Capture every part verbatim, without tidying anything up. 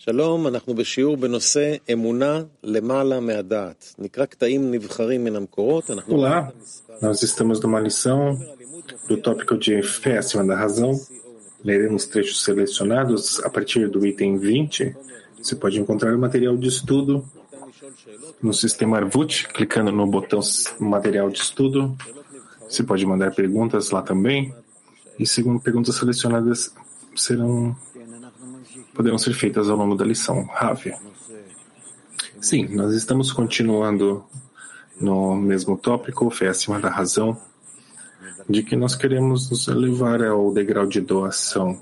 שלום, אנחנו בשיעור בנושא אמונה למעלה מהדעת. נקרא קטעים נבחרים מן המקורות. Olá, nós estamos numa lição do tópico de fé acima da razão. Leremos trechos selecionados a partir do item vinte. Você pode encontrar o material de estudo no sistema Arvut, clicando no botão material de estudo. Você pode mandar perguntas lá também. E segundo perguntas selecionadas serão poderão ser feitas ao longo da lição. Ravi. Sim, nós estamos continuando no mesmo tópico, fé acima da razão, de que nós queremos nos elevar ao degrau de doação,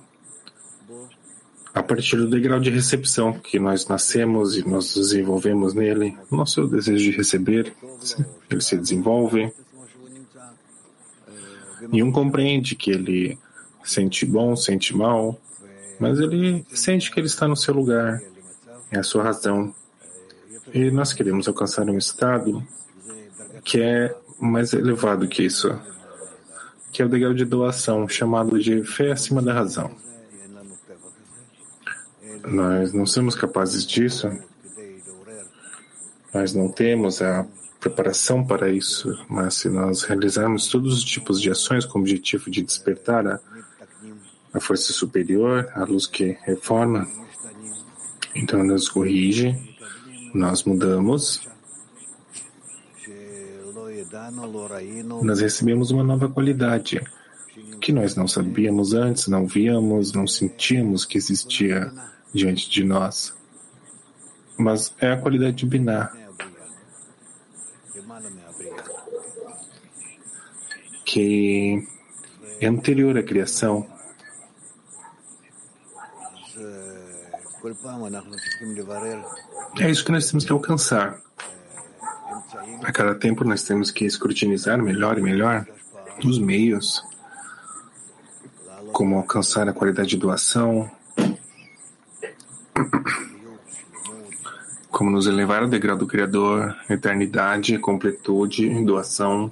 a partir do degrau de recepção que nós nascemos e nós desenvolvemos nele. Nosso desejo de receber, ele se desenvolve, e um compreende que ele sente bom, sente mal, mas ele sente que ele está no seu lugar, é a sua razão. E nós queremos alcançar um estado que é mais elevado que isso, que é o degrau de doação, chamado de fé acima da razão. Nós não somos capazes disso, nós não temos a preparação para isso, mas se nós realizarmos todos os tipos de ações com o objetivo de despertar a a força superior, a luz que reforma, então nos corrige, nós mudamos, nós recebemos uma nova qualidade que nós não sabíamos antes, não víamos, não sentíamos que existia diante de nós, mas é a qualidade de Binah, que é anterior à criação. É isso que nós temos que alcançar. A cada tempo nós temos que escrutinizar melhor e melhor os meios, como alcançar a qualidade de doação, como nos elevar ao degrau do Criador, eternidade, completude, doação.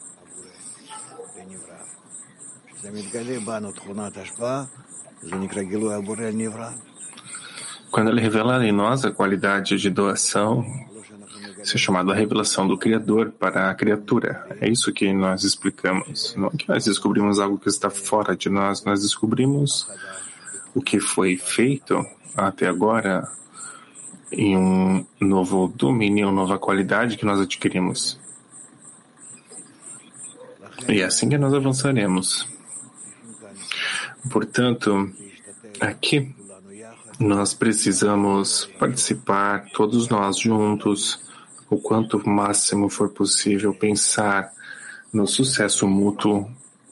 Quando ele revela em nós a qualidade de doação, isso é chamado a revelação do Criador para a criatura. É isso que nós explicamos. Não é que nós descobrimos algo que está fora de nós, nós descobrimos o que foi feito até agora em um novo domínio, uma nova qualidade que nós adquirimos. E é assim que nós avançaremos. Portanto, aqui nós precisamos participar, todos nós juntos, o quanto máximo for possível, pensar no sucesso mútuo.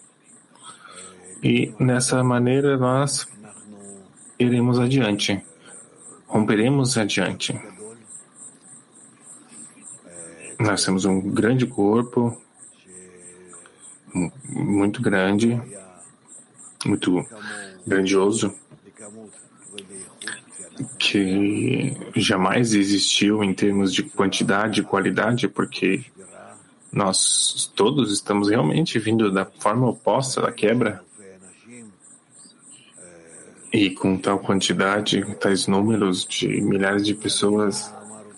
E nessa maneira nós iremos adiante, romperemos adiante. Nós temos um grande corpo, muito grande, muito grandioso, que jamais existiu em termos de quantidade e qualidade, porque nós todos estamos realmente vindo da forma oposta da quebra. E com tal quantidade, tais números de milhares de pessoas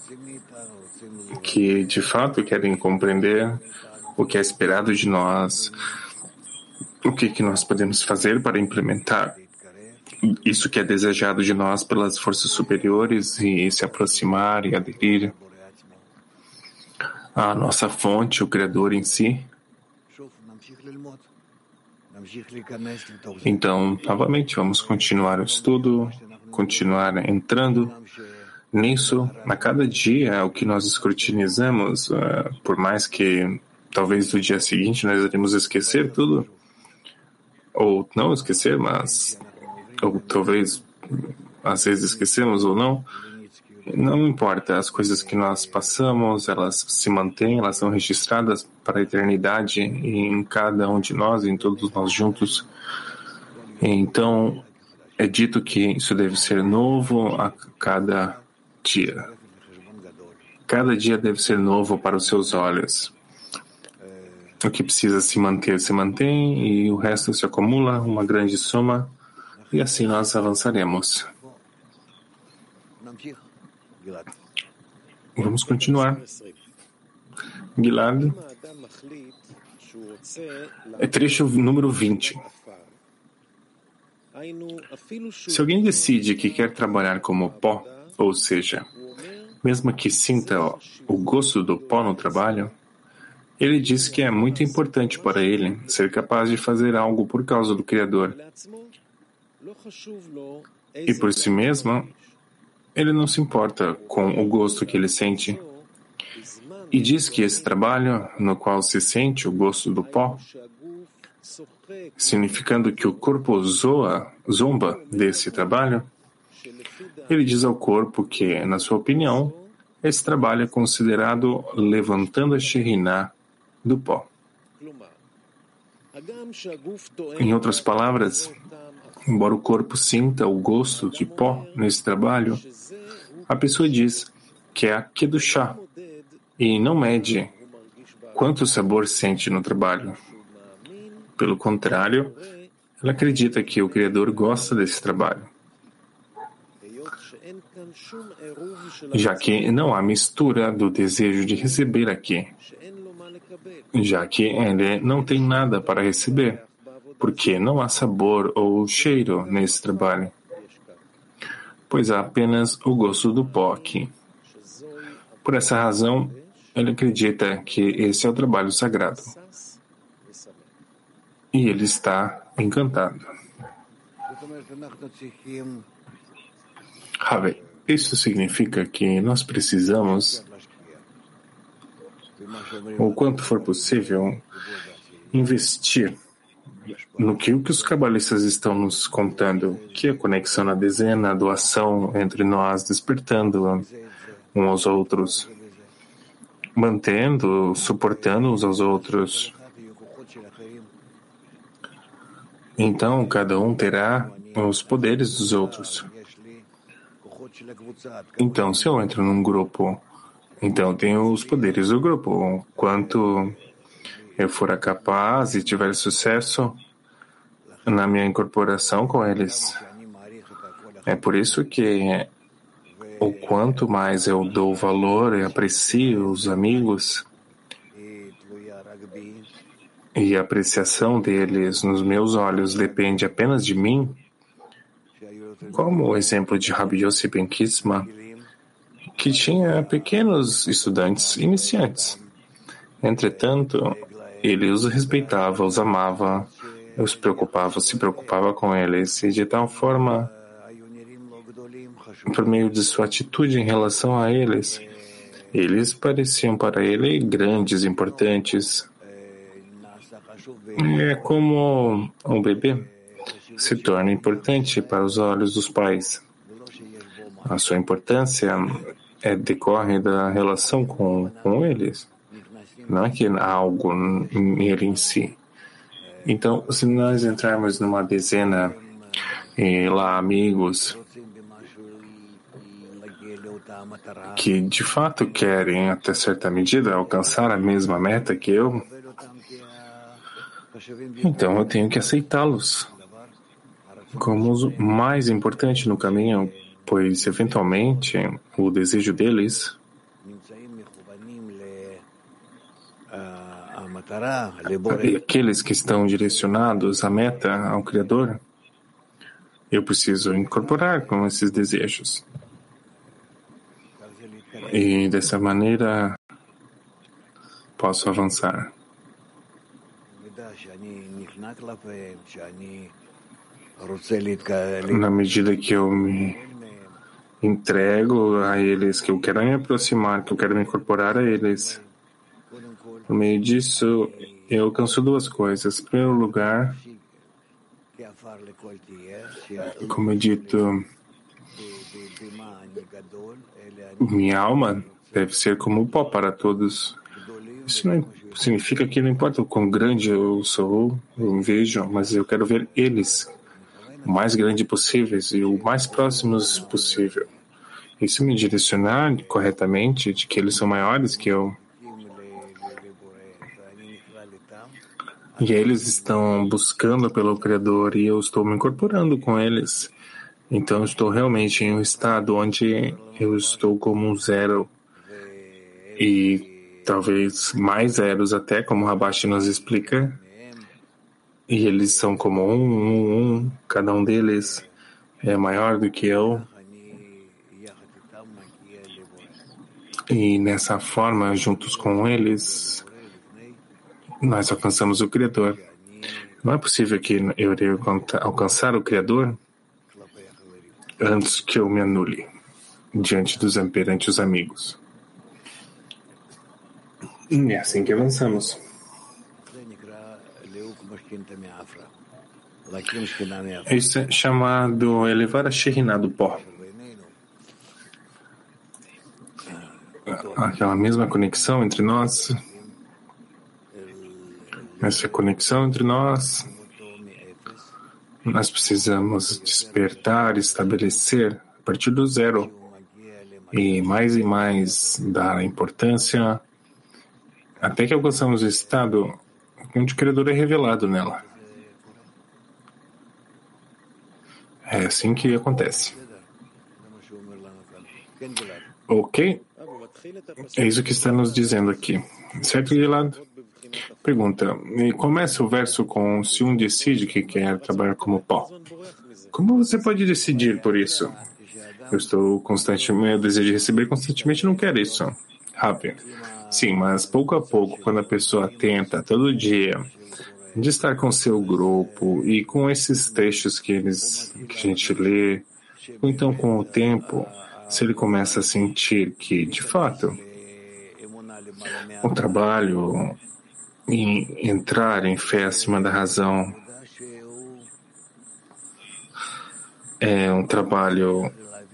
que de fato querem compreender o que é esperado de nós, o que, que nós podemos fazer para implementar isso que é desejado de nós pelas forças superiores e se aproximar e aderir à nossa fonte, o Criador em si. Então, novamente, vamos continuar o estudo, continuar entrando nisso. A cada dia, o que nós escrutinizamos, uh, por mais que talvez no dia seguinte nós iremos esquecer tudo, ou não esquecer, mas ou talvez às vezes esquecemos ou não, não importa, as coisas que nós passamos, elas se mantêm, elas são registradas para a eternidade em cada um de nós, em todos nós juntos. Então, é dito que isso deve ser novo a cada dia. Cada dia deve ser novo para os seus olhos. O que precisa se manter, se mantém, e o resto se acumula, uma grande soma, e assim nós avançaremos. Vamos continuar. Gilad, é trecho número vinte. Se alguém decide que quer trabalhar como pó, ou seja, mesmo que sinta o gosto do pó no trabalho, ele diz que é muito importante para ele ser capaz de fazer algo por causa do Criador. E por si mesmo, ele não se importa com o gosto que ele sente. E diz que esse trabalho, no qual se sente o gosto do pó, significando que o corpo zoa, zomba desse trabalho, ele diz ao corpo que, na sua opinião, esse trabalho é considerado levantando a Shekhinah do pó. Em outras palavras, embora o corpo sinta o gosto de pó nesse trabalho, a pessoa diz que é a Kedushá e não mede quanto sabor sente no trabalho. Pelo contrário, ela acredita que o Criador gosta desse trabalho, já que não há mistura do desejo de receber aqui, já que ele não tem nada para receber, porque não há sabor ou cheiro nesse trabalho, pois há apenas o gosto do pó aqui. Por essa razão, ele acredita que esse é o trabalho sagrado. E ele está encantado. Rave, isso significa que nós precisamos, o quanto for possível, investir no que, o que os cabalistas estão nos contando, que é a conexão na dezena, a doação entre nós, despertando uns aos outros, mantendo, suportando uns aos outros. Então, cada um terá os poderes dos outros. Então, se eu entro num grupo, então eu tenho os poderes do grupo. Quanto eu for capaz e tiver sucesso na minha incorporação com eles. É por isso que o quanto mais eu dou valor e aprecio os amigos, e a apreciação deles nos meus olhos depende apenas de mim, como o exemplo de Rabbi Yossi Ben Kisma, que tinha pequenos estudantes iniciantes. Entretanto, ele os respeitava, os amava, os preocupava, se preocupava com eles, e de tal forma, por meio de sua atitude em relação a eles, eles pareciam para ele grandes, importantes. É como um bebê se torna importante para os olhos dos pais. A sua importância é, decorre da relação com, com eles, não é que há algo nele em si. Então, se nós entrarmos numa dezena e lá amigos que de fato querem até certa medida alcançar a mesma meta que eu, então eu tenho que aceitá-los como o mais importante no caminho, pois eventualmente o desejo deles e aqueles que estão direcionados à meta, ao Criador, eu preciso incorporar com esses desejos. E dessa maneira posso avançar. Na medida que eu me entrego a eles, que eu quero me aproximar, que eu quero me incorporar a eles, por meio disso, eu alcanço duas coisas. Em primeiro lugar, como é dito, minha alma deve ser como o pó para todos. Isso não significa que não importa o quão grande eu sou, eu vejo, mas eu quero ver eles o mais grande possíveis e o mais próximos possível. Isso me direcionar corretamente de que eles são maiores que eu. E eles estão buscando pelo Criador e eu estou me incorporando com eles. Então eu estou realmente em um estado onde eu estou como um zero e talvez mais zeros até, como o Rabashi nos explica, e eles são como um, um, um, cada um deles é maior do que eu. E nessa forma, juntos com eles, nós alcançamos o Criador. Não é possível que eu irei alcançar o Criador antes que eu me anule diante dos perante os amigos. E é assim que avançamos. Isso é chamado elevar a Shekhinah do pó. Aquela mesma conexão entre nós, essa conexão entre nós, nós precisamos despertar, estabelecer a partir do zero e mais e mais dar importância até que alcançamos o estado onde o Criador é revelado nela. É assim que acontece. Ok? É isso que está nos dizendo aqui. Certo, Gilad? Pergunta. Começa o verso com se um decide que quer trabalhar como pó. Como você pode decidir por isso? Eu estou constantemente, eu desejo receber constantemente, não quero isso. Rápido. Sim, mas pouco a pouco, quando a pessoa tenta, todo dia, de estar com seu grupo e com esses textos que, eles, que a gente lê, ou então com o tempo, se ele começa a sentir que, de fato, o trabalho em entrar em fé acima da razão é um trabalho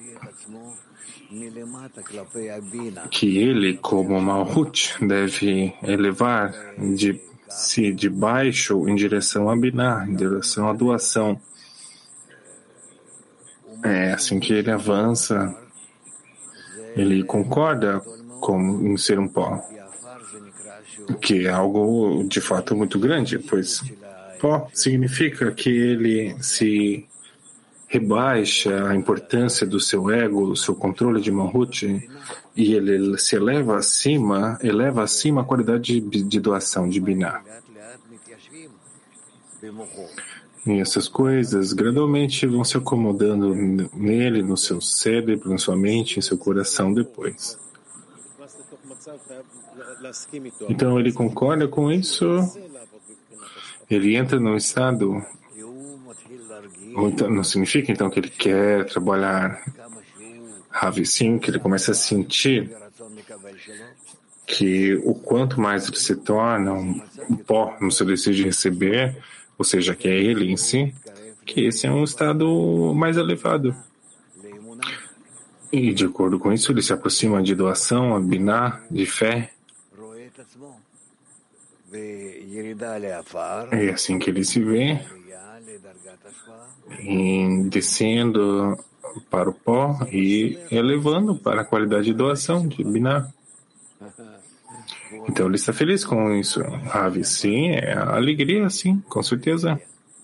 que ele, como Malhut, deve elevar de se de baixo em direção a Binah, em direção à doação. É assim que ele avança, ele concorda com em ser um pó, que é algo de fato muito grande, pois pó significa que ele se rebaixa a importância do seu ego, do seu controle de Malhut, e ele se eleva acima, eleva acima a qualidade de, de doação, de Binah. E essas coisas gradualmente vão se acomodando nele, no seu cérebro, na sua mente, em seu coração depois. Então ele concorda com isso, ele entra num estado. Não significa então que ele quer trabalhar Ravi, sim, que ele começa a sentir que o quanto mais ele se torna um pó no seu desejo de receber, ou seja, que é ele em si, que esse é um estado mais elevado. E de acordo com isso, ele se aproxima de doação, a Binah, de fé. É assim que ele se vê, em descendo para o pó e elevando para a qualidade de doação, de Binah. Então ele está feliz com isso. Ravi, sim, é a alegria, sim, com certeza.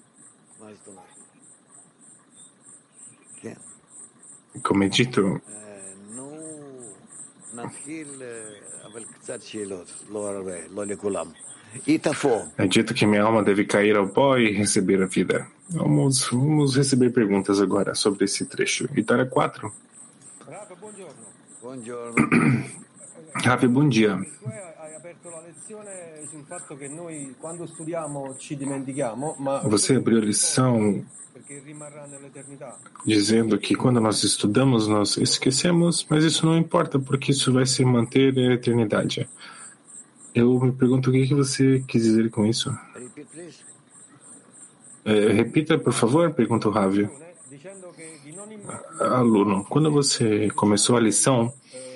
Como é dito, é dito que minha alma deve cair ao pó e receber a vida. Vamos, vamos receber perguntas agora sobre esse trecho. Itara quatro. Ravi, bom dia. Você abriu a lição dizendo que quando nós estudamos, nós esquecemos, mas isso não importa, porque isso vai se manter na eternidade. Eu me pergunto o que você quis dizer com isso. É, repita, por favor, pergunta o Ravi. Aluno, quando você começou a lição,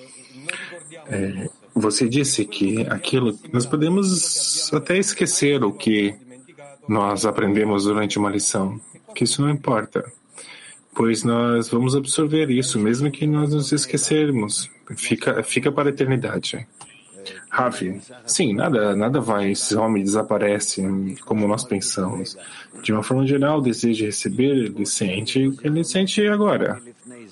é, você disse que aquilo, nós podemos até esquecer o que nós aprendemos durante uma lição, que isso não importa, pois nós vamos absorver isso, mesmo que nós nos esquecermos, fica, fica para a eternidade. Ravi, sim, nada, nada vai, some, desaparece como nós pensamos. De uma forma geral, o desejo de receber, ele sente o que ele sente agora.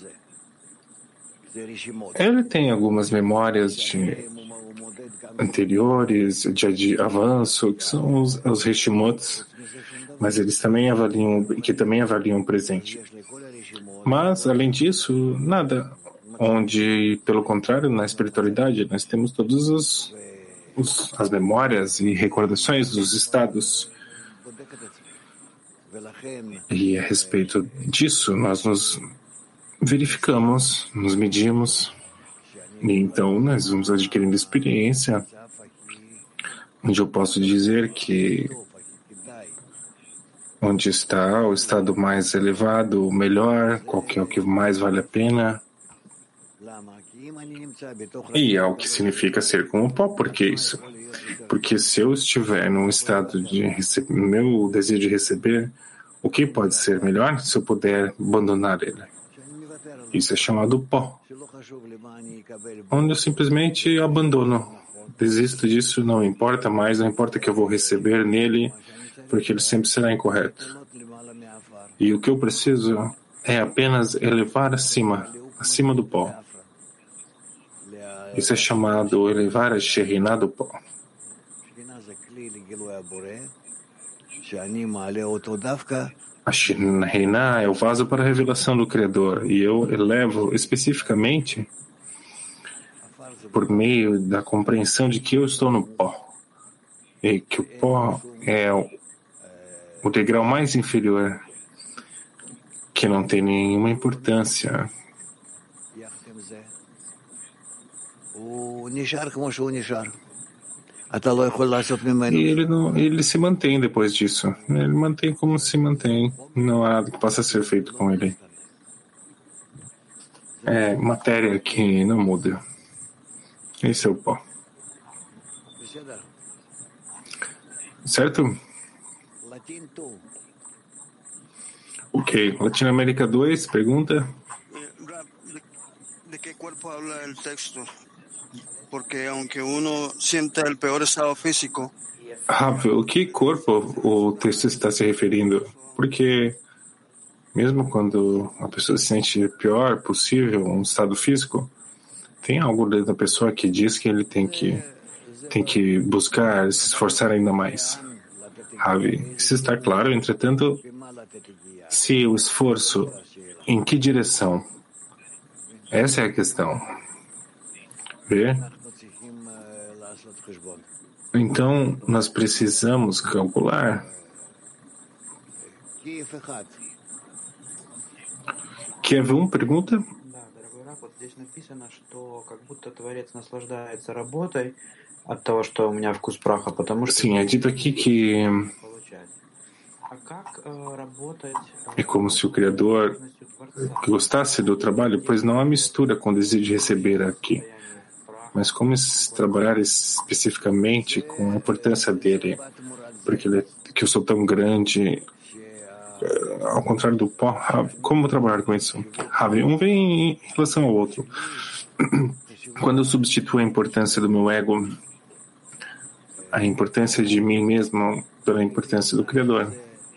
Ele tem algumas memórias de anteriores, de, de avanço, que são os, os Reshimots, mas eles também avaliam, que também avaliam o presente. Mas, além disso, nada. Onde, pelo contrário, na espiritualidade, nós temos todas os, os, as memórias e recordações dos estados. E a respeito disso, nós nos verificamos, nos medimos, e então nós vamos adquirindo experiência, onde eu posso dizer que onde está o estado mais elevado, o melhor, qual que é o que mais vale a pena. E é o que significa ser como o pó. Por que isso? Porque se eu estiver num estado de receber, meu desejo de receber, o que pode ser melhor se eu puder abandonar ele? Isso é chamado pó, onde eu simplesmente abandono. Desisto disso, não importa mais, não importa que eu vou receber nele, porque ele sempre será incorreto. E o que eu preciso é apenas elevar acima, acima do pó. Isso é chamado elevar a Shekhinah do pó. A Shekhinah é o vaso para a revelação do Criador, e eu elevo especificamente por meio da compreensão de que eu estou no pó, e que o pó é o, o degrau mais inferior, que não tem nenhuma importância. E ele, não, ele se mantém depois disso. Ele mantém como se mantém. Não há nada que possa ser feito com ele. É matéria que não muda. Esse é o pó. Certo? Ok. Latinoamérica dois, pergunta. ¿De qué cuerpo habla el texto? Porque aunque uno sienta el peor estado físico. Rafa, o que corpo o texto está se referindo? Porque mesmo quando a pessoa se sente o pior possível, um estado físico, tem algo dentro da pessoa que diz que ele tem que tem que buscar, se esforçar ainda mais. Ravi, isso está claro, entretanto, se o esforço, em que direção? Essa é a questão. Vê? Então, nós precisamos calcular. Kiev um pergunta? Sim, é dito aqui que é como se o Criador gostasse do trabalho, pois não há mistura com o desejo de receber aqui. Mas como trabalhar especificamente com a importância dele, porque ele, que eu sou tão grande, ao contrário do pó, como trabalhar com isso? Ravi, um vem em relação ao outro. Quando eu substituo a importância do meu ego, a importância de mim mesmo pela importância do Criador,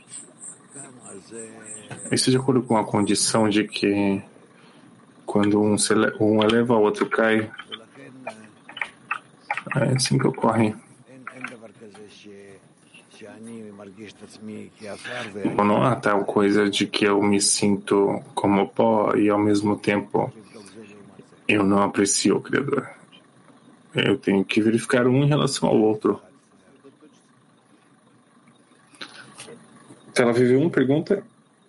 isso de acordo com a condição de que quando um, se, um eleva, o outro cai. É assim que ocorre. Bom, não há tal coisa de que eu me sinto como pó e ao mesmo tempo eu não aprecio o Criador. Eu tenho que verificar um em relação ao outro. Tel Aviv um pergunta.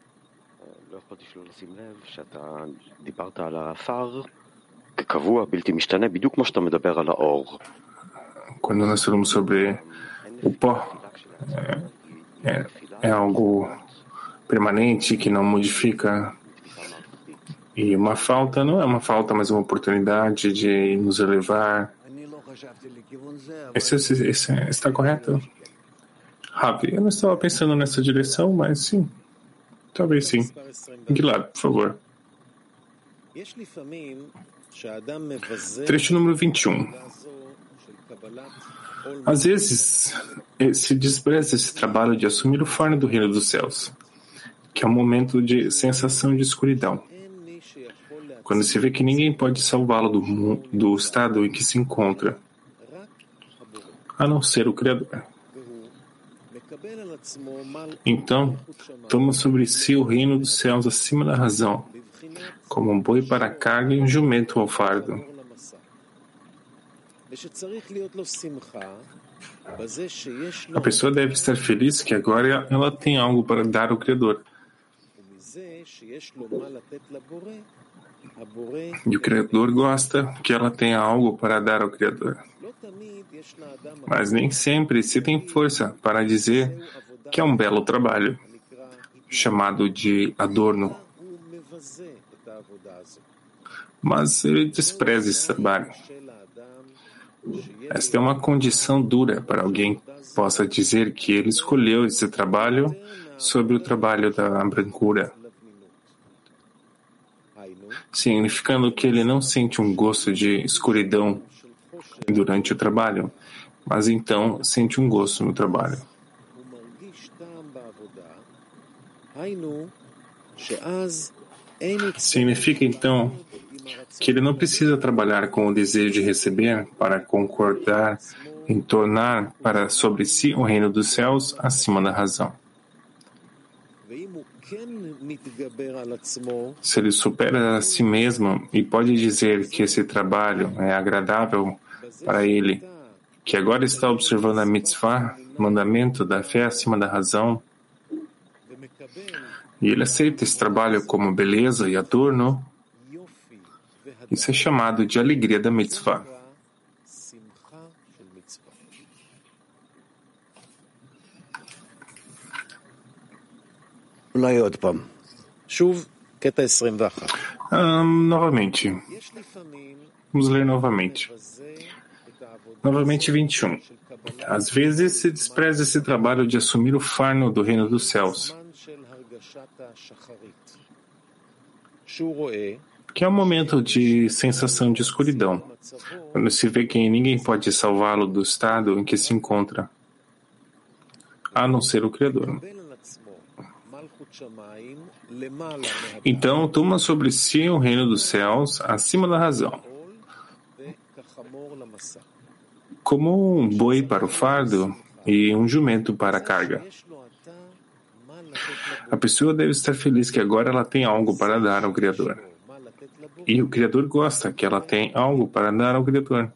Quando nós falamos sobre o pó, é, é, é algo permanente que não modifica. E uma falta não é uma falta, mas uma oportunidade de nos elevar. Esse, esse, esse está correto? Ravi, eu não estava pensando nessa direção, mas sim. Talvez sim. Gilad, por favor. Trecho número vinte e um. Às vezes, se despreza esse trabalho de assumir o fardo do reino dos céus, que é um momento de sensação de escuridão, quando se vê que ninguém pode salvá-lo do, do estado em que se encontra, a não ser o Criador. Então, toma sobre si o reino dos céus acima da razão, como um boi para a carga e um jumento ao fardo. A pessoa deve estar feliz que agora ela tem algo para dar ao Criador. E o Criador gosta que ela tenha algo para dar ao Criador. Mas nem sempre se tem força para dizer que é um belo trabalho, chamado de adorno. Mas ele despreza esse trabalho. Esta é uma condição dura para alguém possa dizer que ele escolheu esse trabalho sobre o trabalho da brancura, significando que ele não sente um gosto de escuridão durante o trabalho, mas então sente um gosto no trabalho. Significa então que ele não precisa trabalhar com o desejo de receber para concordar em tornar para sobre si o reino dos céus acima da razão. Se ele supera a si mesmo e pode dizer que esse trabalho é agradável para ele, que agora está observando a mitzvah, mandamento da fé acima da razão, e ele aceita esse trabalho como beleza e adorno, isso é chamado de alegria da mitzvah. Um, novamente. Vamos ler novamente. Novamente vinte e um. Às vezes se despreza esse trabalho de assumir o fardo do reino dos céus, que é um momento de sensação de escuridão, quando se vê que ninguém pode salvá-lo do estado em que se encontra, a não ser o Criador. Então, toma sobre si o reino dos céus acima da razão, como um boi para o fardo e um jumento para a carga. A pessoa deve estar feliz que agora ela tem algo para dar ao Criador. E o Criador gosta que ela tenha algo para dar ao Criador.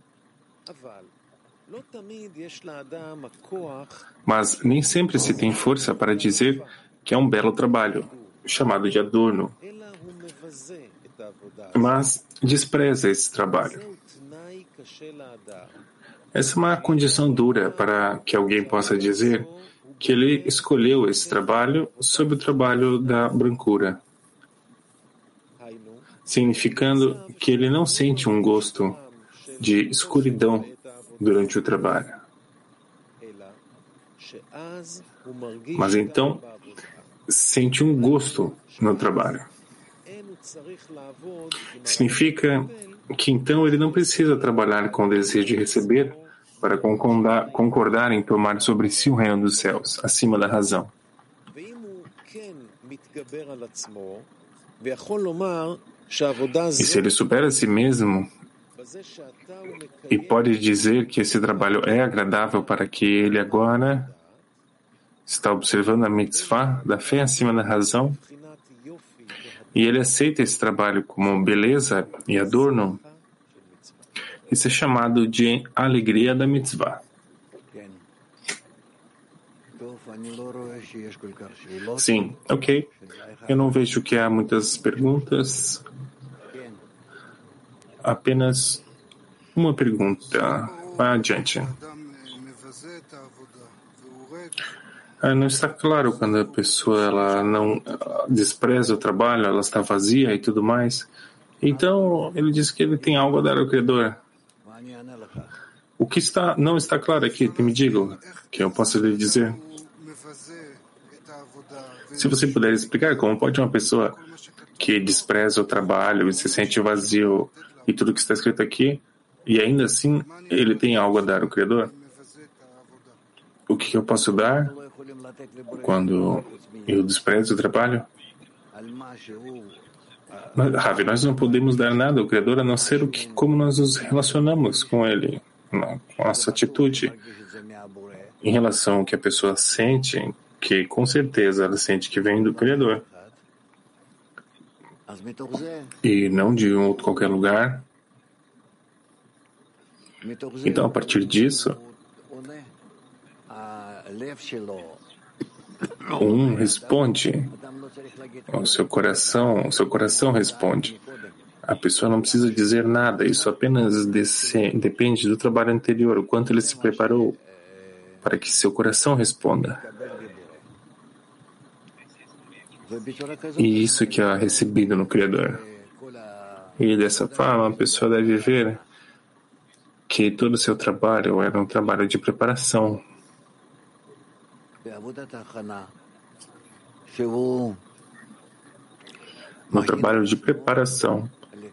Mas nem sempre se tem força para dizer que é um belo trabalho, chamado de adorno. Mas despreza esse trabalho. Essa é uma condição dura para que alguém possa dizer que ele escolheu esse trabalho sobre o trabalho da brancura, significando que ele não sente um gosto de escuridão durante o trabalho. Mas então, sente um gosto no trabalho. Significa que então ele não precisa trabalhar com o desejo de receber para concordar, concordar em tomar sobre si o reino dos céus, acima da razão. E se ele supera a si mesmo e pode dizer que esse trabalho é agradável para que ele agora está observando a mitzvah da fé acima da razão, e ele aceita esse trabalho como beleza e adorno, isso é chamado de alegria da mitzvah. Sim, ok. Eu não vejo que há muitas perguntas. Apenas uma pergunta. Vá adiante. Ah, não está claro quando a pessoa ela não despreza o trabalho, ela está vazia e tudo mais. Então, ele diz que ele tem algo a dar ao Criador. O que está, não está claro aqui, me diga, que eu posso lhe dizer. Se você puder explicar como pode uma pessoa que despreza o trabalho e se sente vazio e tudo que está escrito aqui, e ainda assim ele tem algo a dar ao Criador? O que eu posso dar quando eu desprezo o trabalho? Ravi, nós não podemos dar nada ao Criador a não ser o que, como nós nos relacionamos com Ele, com nossa atitude. Em relação ao que a pessoa sente, que com certeza ela sente que vem do Criador, e não de um outro qualquer lugar. Então, a partir disso, um responde, o seu coração, o seu coração responde. A pessoa não precisa dizer nada, isso apenas desse, depende do trabalho anterior, o quanto ele se preparou para que seu coração responda. E isso que é recebido no Criador. E dessa forma a pessoa deve ver que todo o seu trabalho era um trabalho de preparação. No trabalho de preparação,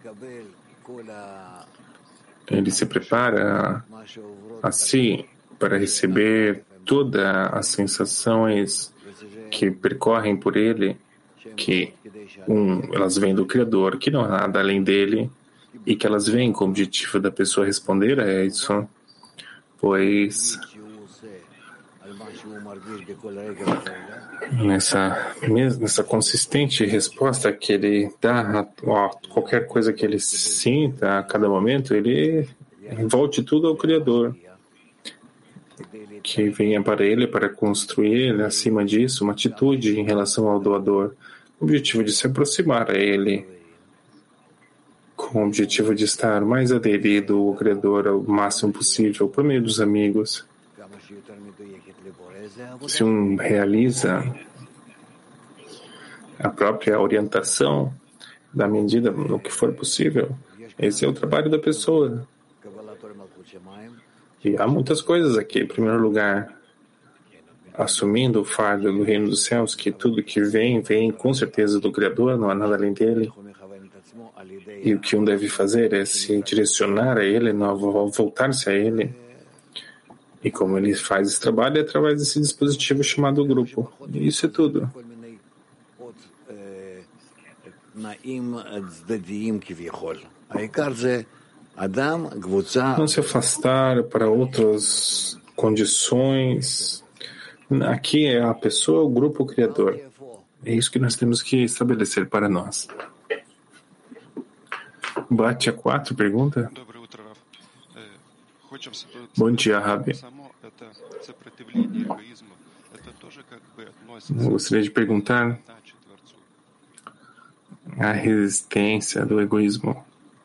ele se prepara assim para receber todas as sensações que percorrem por ele, que um, elas vêm do Criador, que não há nada além dele, e que elas vêm com o objetivo da pessoa responder a isso, pois nessa, nessa consistente resposta que ele dá a, a qualquer coisa que ele sinta a cada momento, ele volte tudo ao Criador, que venha para ele para construir, acima disso, uma atitude em relação ao doador, com o objetivo de se aproximar a ele, com o objetivo de estar mais aderido ao Criador ao máximo possível, por meio dos amigos. Se um realiza a própria orientação da medida no que for possível, esse é o trabalho da pessoa. E há muitas coisas aqui. Em primeiro lugar, assumindo o fardo do reino dos céus, que tudo que vem, vem com certeza do Criador, não há nada além dele. E o que um deve fazer é se direcionar a ele, não voltar-se a ele. E como ele faz esse trabalho é através desse dispositivo chamado grupo. E isso é tudo. Não se afastar para outras condições. Aqui é a pessoa, o grupo, o Criador. É isso que nós temos que estabelecer para nós. Bate a quatro, pergunta? Bom dia, Rabi. Eu gostaria de perguntar a resistência do egoísmo.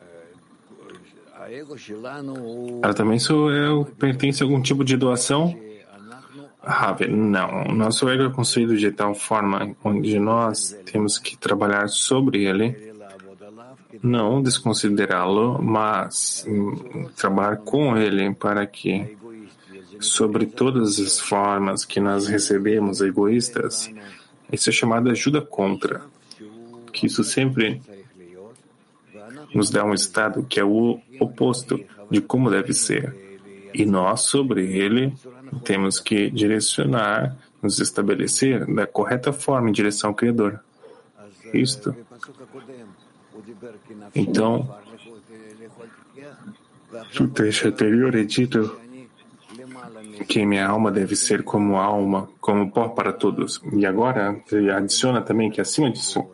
Ela também é, pertence a algum tipo de doação? Rabi, não. Nosso ego é construído de tal forma onde nós temos que trabalhar sobre ele, não desconsiderá-lo, mas trabalhar com ele para que, sobre todas as formas que nós recebemos egoístas, isso é chamado ajuda contra, que isso sempre nos dá um estado que é o oposto de como deve ser. E nós, sobre ele, temos que direcionar, nos estabelecer da correta forma em direção ao Criador. Isto. Então, no trecho anterior é dito que minha alma deve ser como alma, como pó para todos. E agora ele adiciona também que acima disso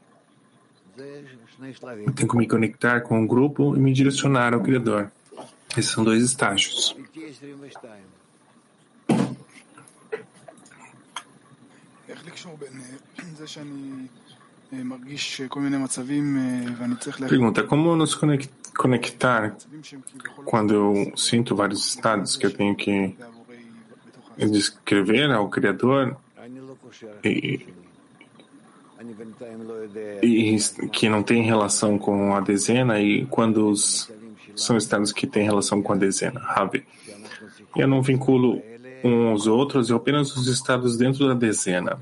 eu tenho que me conectar com o grupo e me direcionar ao Criador. Esses são dois estágios. Pergunta, como nos conectar quando eu sinto vários estados que eu tenho que descrever ao Criador e, e que não tem relação com a dezena, e quando os, são estados que têm relação com a dezena? Rabi, eu não vinculo uns aos outros, eu apenas os estados dentro da dezena.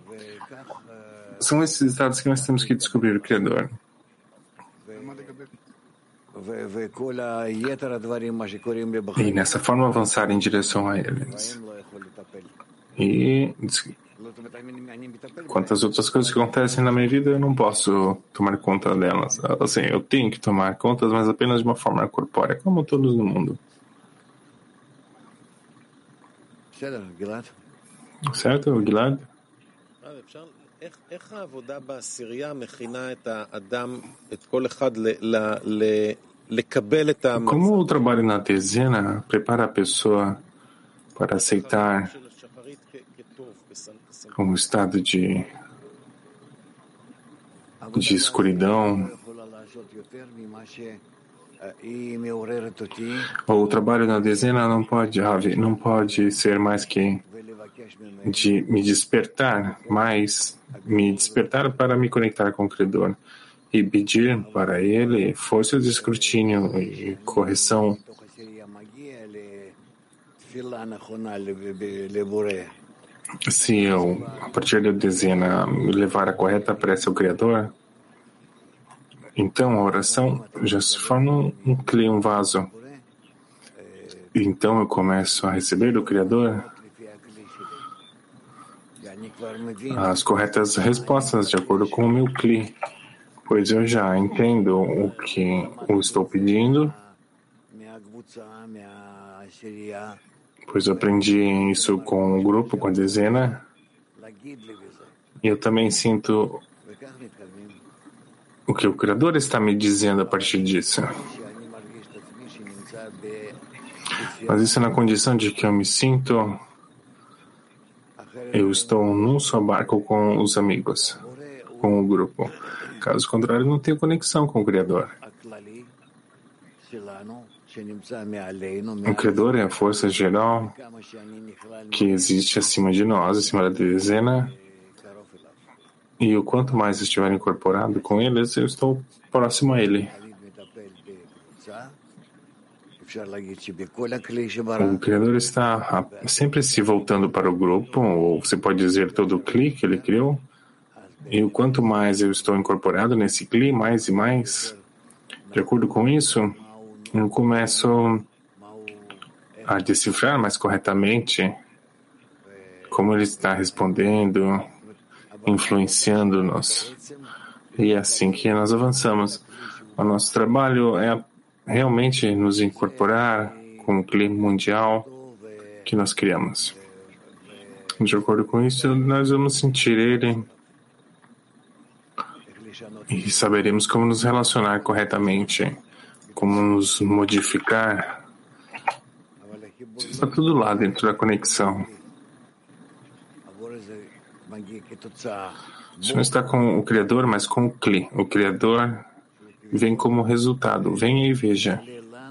São esses estados que nós temos que descobrir o Criador. E nessa forma avançar em direção a eles. E quantas outras coisas que acontecem na minha vida, eu não posso tomar conta delas. Assim, eu tenho que tomar conta, mas apenas de uma forma corpórea, como todos no mundo. certo, Gilad? Como o trabalho na dezena prepara a pessoa para aceitar um estado de, de escuridão? O trabalho na dezena não pode, Ravi, não pode ser mais que de me despertar, mas me despertar para me conectar com o Criador e pedir para Ele força de escrutínio e correção. Se eu, a partir da dezena, levar a correta prece ao Criador, então a oração já se forma um, um cli, um vaso. Então eu começo a receber do Criador as corretas respostas de acordo com o meu cli, pois eu já entendo o que eu estou pedindo, pois eu aprendi isso com o grupo, com a dezena, e eu também sinto o que o Criador está me dizendo a partir disso. Mas isso é na condição de que eu me sinto, eu estou num só barco com os amigos, com o grupo. Caso contrário, não tenho conexão com o Criador. O Criador é a força geral que existe acima de nós, acima da dezena. E o quanto mais estiver incorporado com eles, eu estou próximo a Ele. O Criador está sempre se voltando para o grupo, ou você pode dizer todo o cli que Ele criou. E o quanto mais eu estou incorporado nesse cli, mais e mais, de acordo com isso, eu começo a decifrar mais corretamente como Ele está respondendo, influenciando-nos. E é assim que nós avançamos. O nosso trabalho é realmente nos incorporar com o clima mundial que nós criamos. De acordo com isso, nós vamos sentir ele e saberemos como nos relacionar corretamente, como nos modificar. Está tudo lá dentro da conexão. Você não está com o Criador, mas com o Kli. O Criador vem como resultado. Venha e veja.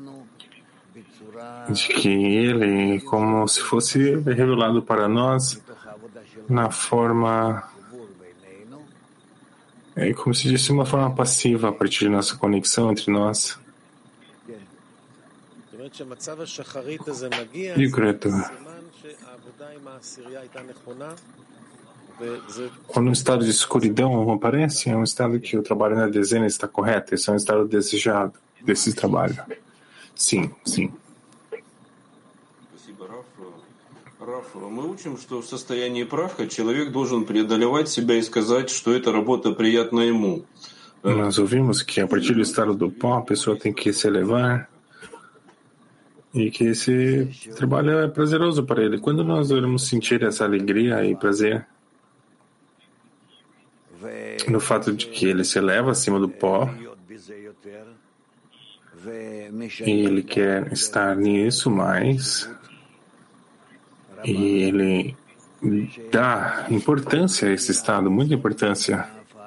De que Ele, como se fosse revelado para nós na forma, é como se disse, uma forma passiva a partir de nossa conexão entre nós. E o Criador. Quando um estado de escuridão aparece, é um estado que o trabalho na dezena está correto. Esse é um estado desejado desse trabalho. Sim, sim. Раф, мы учим, что в состоянии праха человек должен преодолевать себя и сказать, что эта работа приятна ему. Nós ouvimos que a partir do estado do pó, a pessoa tem que se elevar e que esse trabalho é prazeroso para ele. Quando nós iremos sentir essa alegria e prazer no fato de que ele se eleva acima do pó e ele quer estar nisso mais e ele dá importância a esse estado, muita importância,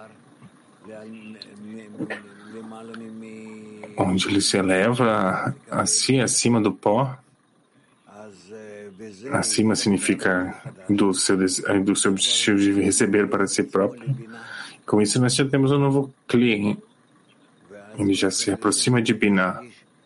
onde ele se eleva assim acima do pó. Acima significa do seu, do seu objetivo de receber para si próprio. Com isso nós já temos um novo Kli. Ele já se aproxima de Binah.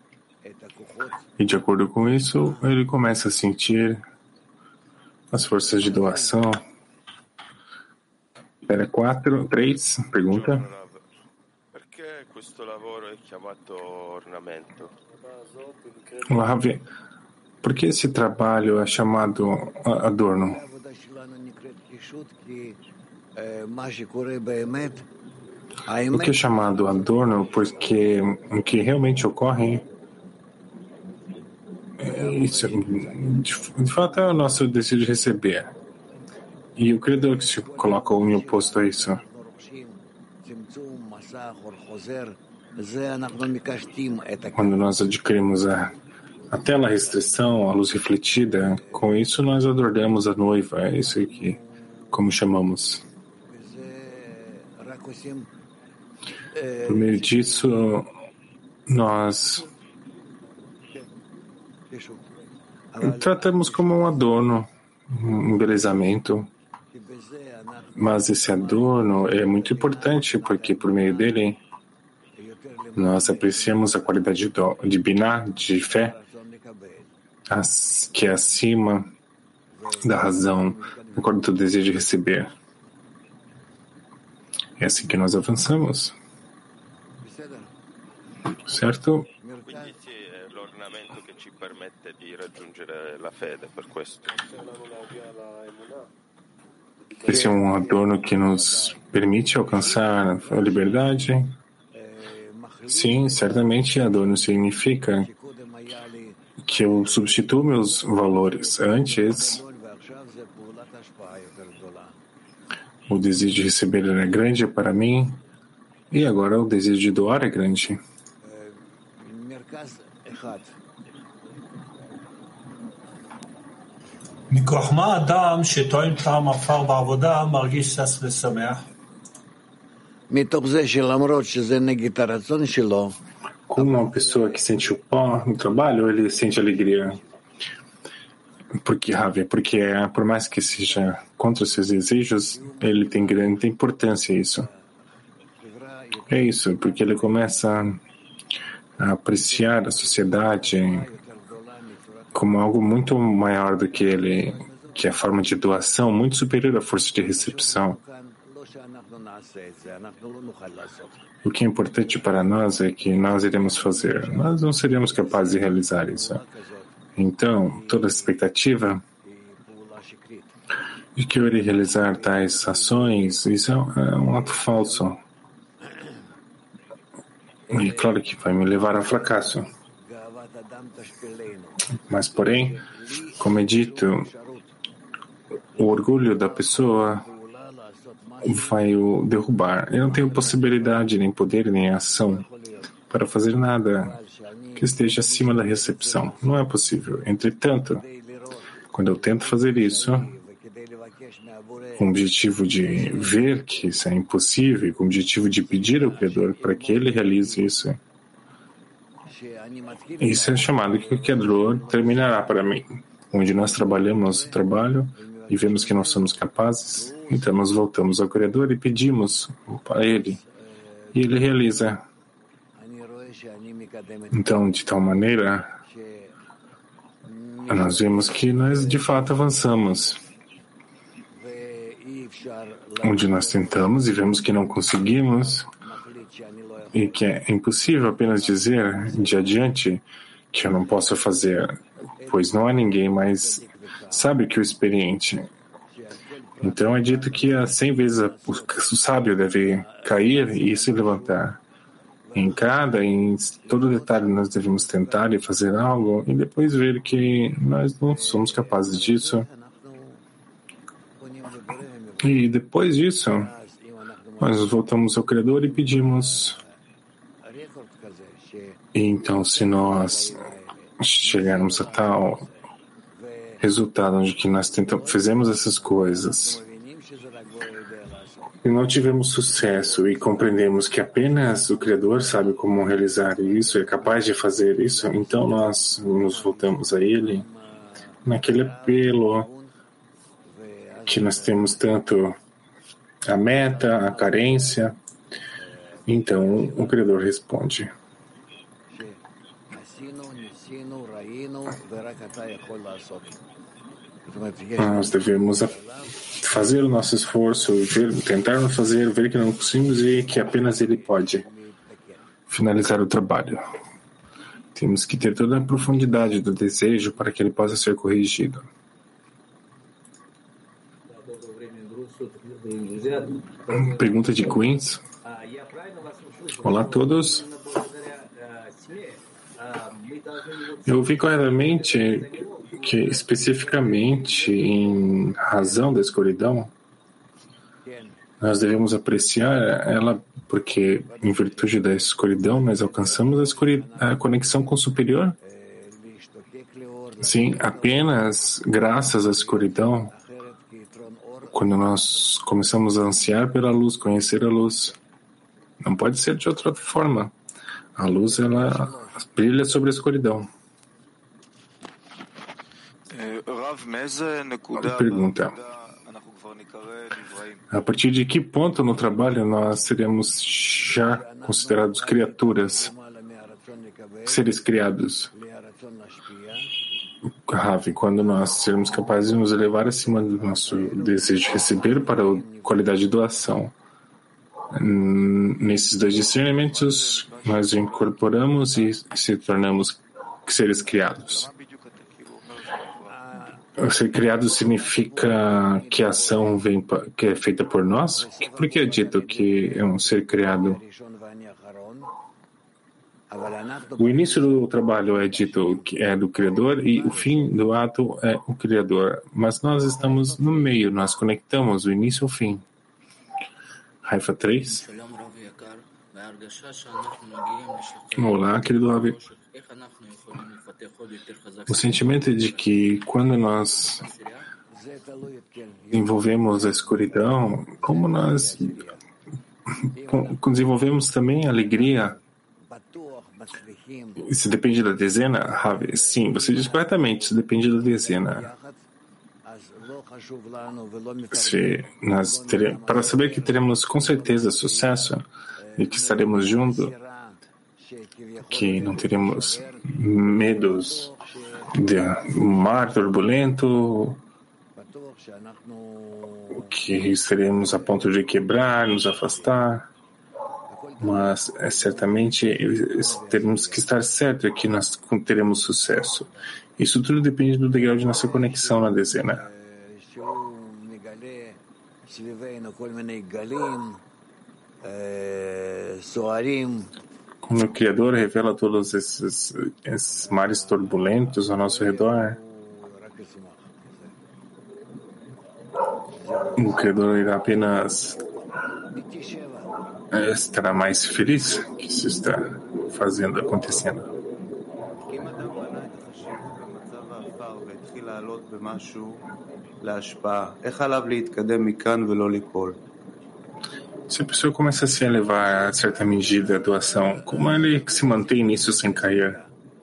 E de acordo com isso, ele começa a sentir as forças de doação. Era quatro, três, pergunta. Ravi, por que esse trabalho é chamado adorno? O que é chamado adorno? Porque o que realmente ocorre, isso, de fato, é o nosso desejo de receber. E o Criador que se coloca em oposto a isso. Quando nós adquirimos a, a tela restrição, a luz refletida, com isso nós adoramos a noiva, é isso aqui, como chamamos. Por meio disso, nós tratamos como um adorno, um embelezamento. Mas esse adorno é muito importante, porque por meio dele nós apreciamos a qualidade de biná, de fé, que é acima da razão, enquanto o desejo de receber. É assim que nós avançamos. Certo? Esse é um adorno que nos permite alcançar a liberdade? Sim, certamente adorno significa que eu substituo meus valores. Antes, o desejo de receber era grande para mim, e agora o desejo de doar é grande. מכוח מה אדם שטוען טעם עפר בעבודה מרגיש שש ושמח? מתוך זה שלמרות שזה נגד הרצון שלו, como uma pessoa que sente o pó no trabalho, ele sente alegria. Porque, Ravi, porque por mais que seja contra os seus desejos, ele tem grande importância isso. É isso, porque ele começa a apreciar a sociedade como algo muito maior do que ele, que é a forma de doação muito superior à força de recepção. O que é importante para nós é que nós iremos fazer. Nós não seríamos capazes de realizar isso. Então, toda a expectativa de que eu irei realizar tais ações, isso é um ato falso. E claro que vai me levar ao fracasso. Mas, porém, como é dito, o orgulho da pessoa vai o derrubar. Eu não tenho possibilidade, nem poder, nem ação para fazer nada que esteja acima da recepção. Não é possível. Entretanto, quando eu tento fazer isso, com o objetivo de ver que isso é impossível, com o objetivo de pedir ao Criador para que ele realize isso, isso é chamado que o Criador terminará para mim. Onde nós trabalhamos o trabalho e vemos que não somos capazes, então nós voltamos ao Criador e pedimos para Ele. E Ele realiza. Então, de tal maneira, nós vemos que nós de fato avançamos. Onde nós tentamos e vemos que não conseguimos, e que é impossível apenas dizer de adiante que eu não posso fazer, pois não há ninguém mais sabe que o experiente. Então é dito que há cem vezes o sábio deve cair e se levantar. Em cada, em todo detalhe nós devemos tentar e fazer algo e depois ver que nós não somos capazes disso. E depois disso, nós voltamos ao Criador e pedimos. E então, se nós chegarmos a tal resultado onde que nós tentamos, fizemos essas coisas e não tivemos sucesso e compreendemos que apenas o Criador sabe como realizar isso, é capaz de fazer isso, então nós nos voltamos a Ele naquele apelo que nós temos tanto a meta, a carência. Então o Criador responde. Nós devemos fazer o nosso esforço, ver, tentar fazer, ver que não conseguimos e que apenas Ele pode. finalizar o trabalho. Temos que ter toda a profundidade do desejo para que ele possa ser corrigido. Pergunta de Queens. Olá a todos. Eu ouvi corretamente que especificamente em razão da escuridão nós devemos apreciar ela porque em virtude da escuridão nós alcançamos a, escuridão, a conexão com o superior? Sim, apenas graças à escuridão, quando nós começamos a ansiar pela luz, conhecer a luz. Não pode ser de outra forma. A luz, ela brilha sobre a escuridão. Pergunta. A partir de que ponto no trabalho nós seremos já considerados criaturas, seres criados? Ravi, quando nós sermos capazes de nos elevar acima do nosso desejo de receber para a qualidade de doação. Nesses dois discernimentos, nós incorporamos e se tornamos seres criados. Ser criado significa que a ação vem, que é feita por nós? Por que é dito que é um ser criado? O início do trabalho é dito que é do Criador e o fim do ato é o Criador. Mas nós estamos no meio, nós conectamos o início ao fim. Haifa três. Olá, querido Ravi. O sentimento de que quando nós envolvemos a escuridão, como nós desenvolvemos também a alegria. Isso depende da dezena, Ravi? Sim, você diz corretamente, isso depende da dezena. Se nós teremos, para saber que teremos com certeza sucesso e que estaremos juntos, que não teremos medos de um mar turbulento, que estaremos a ponto de quebrar, nos afastar, mas é, certamente teremos que estar certo que nós teremos sucesso. Isso tudo depende do degrau de nossa conexão na dezena. Como o Criador revela todos esses, esses mares turbulentos ao nosso redor, o Criador irá apenas estará mais feliz que isso está fazendo, acontecendo. Se a pessoa começa a se elevar a certa medida da doação, como ele se mantém nisso sem cair?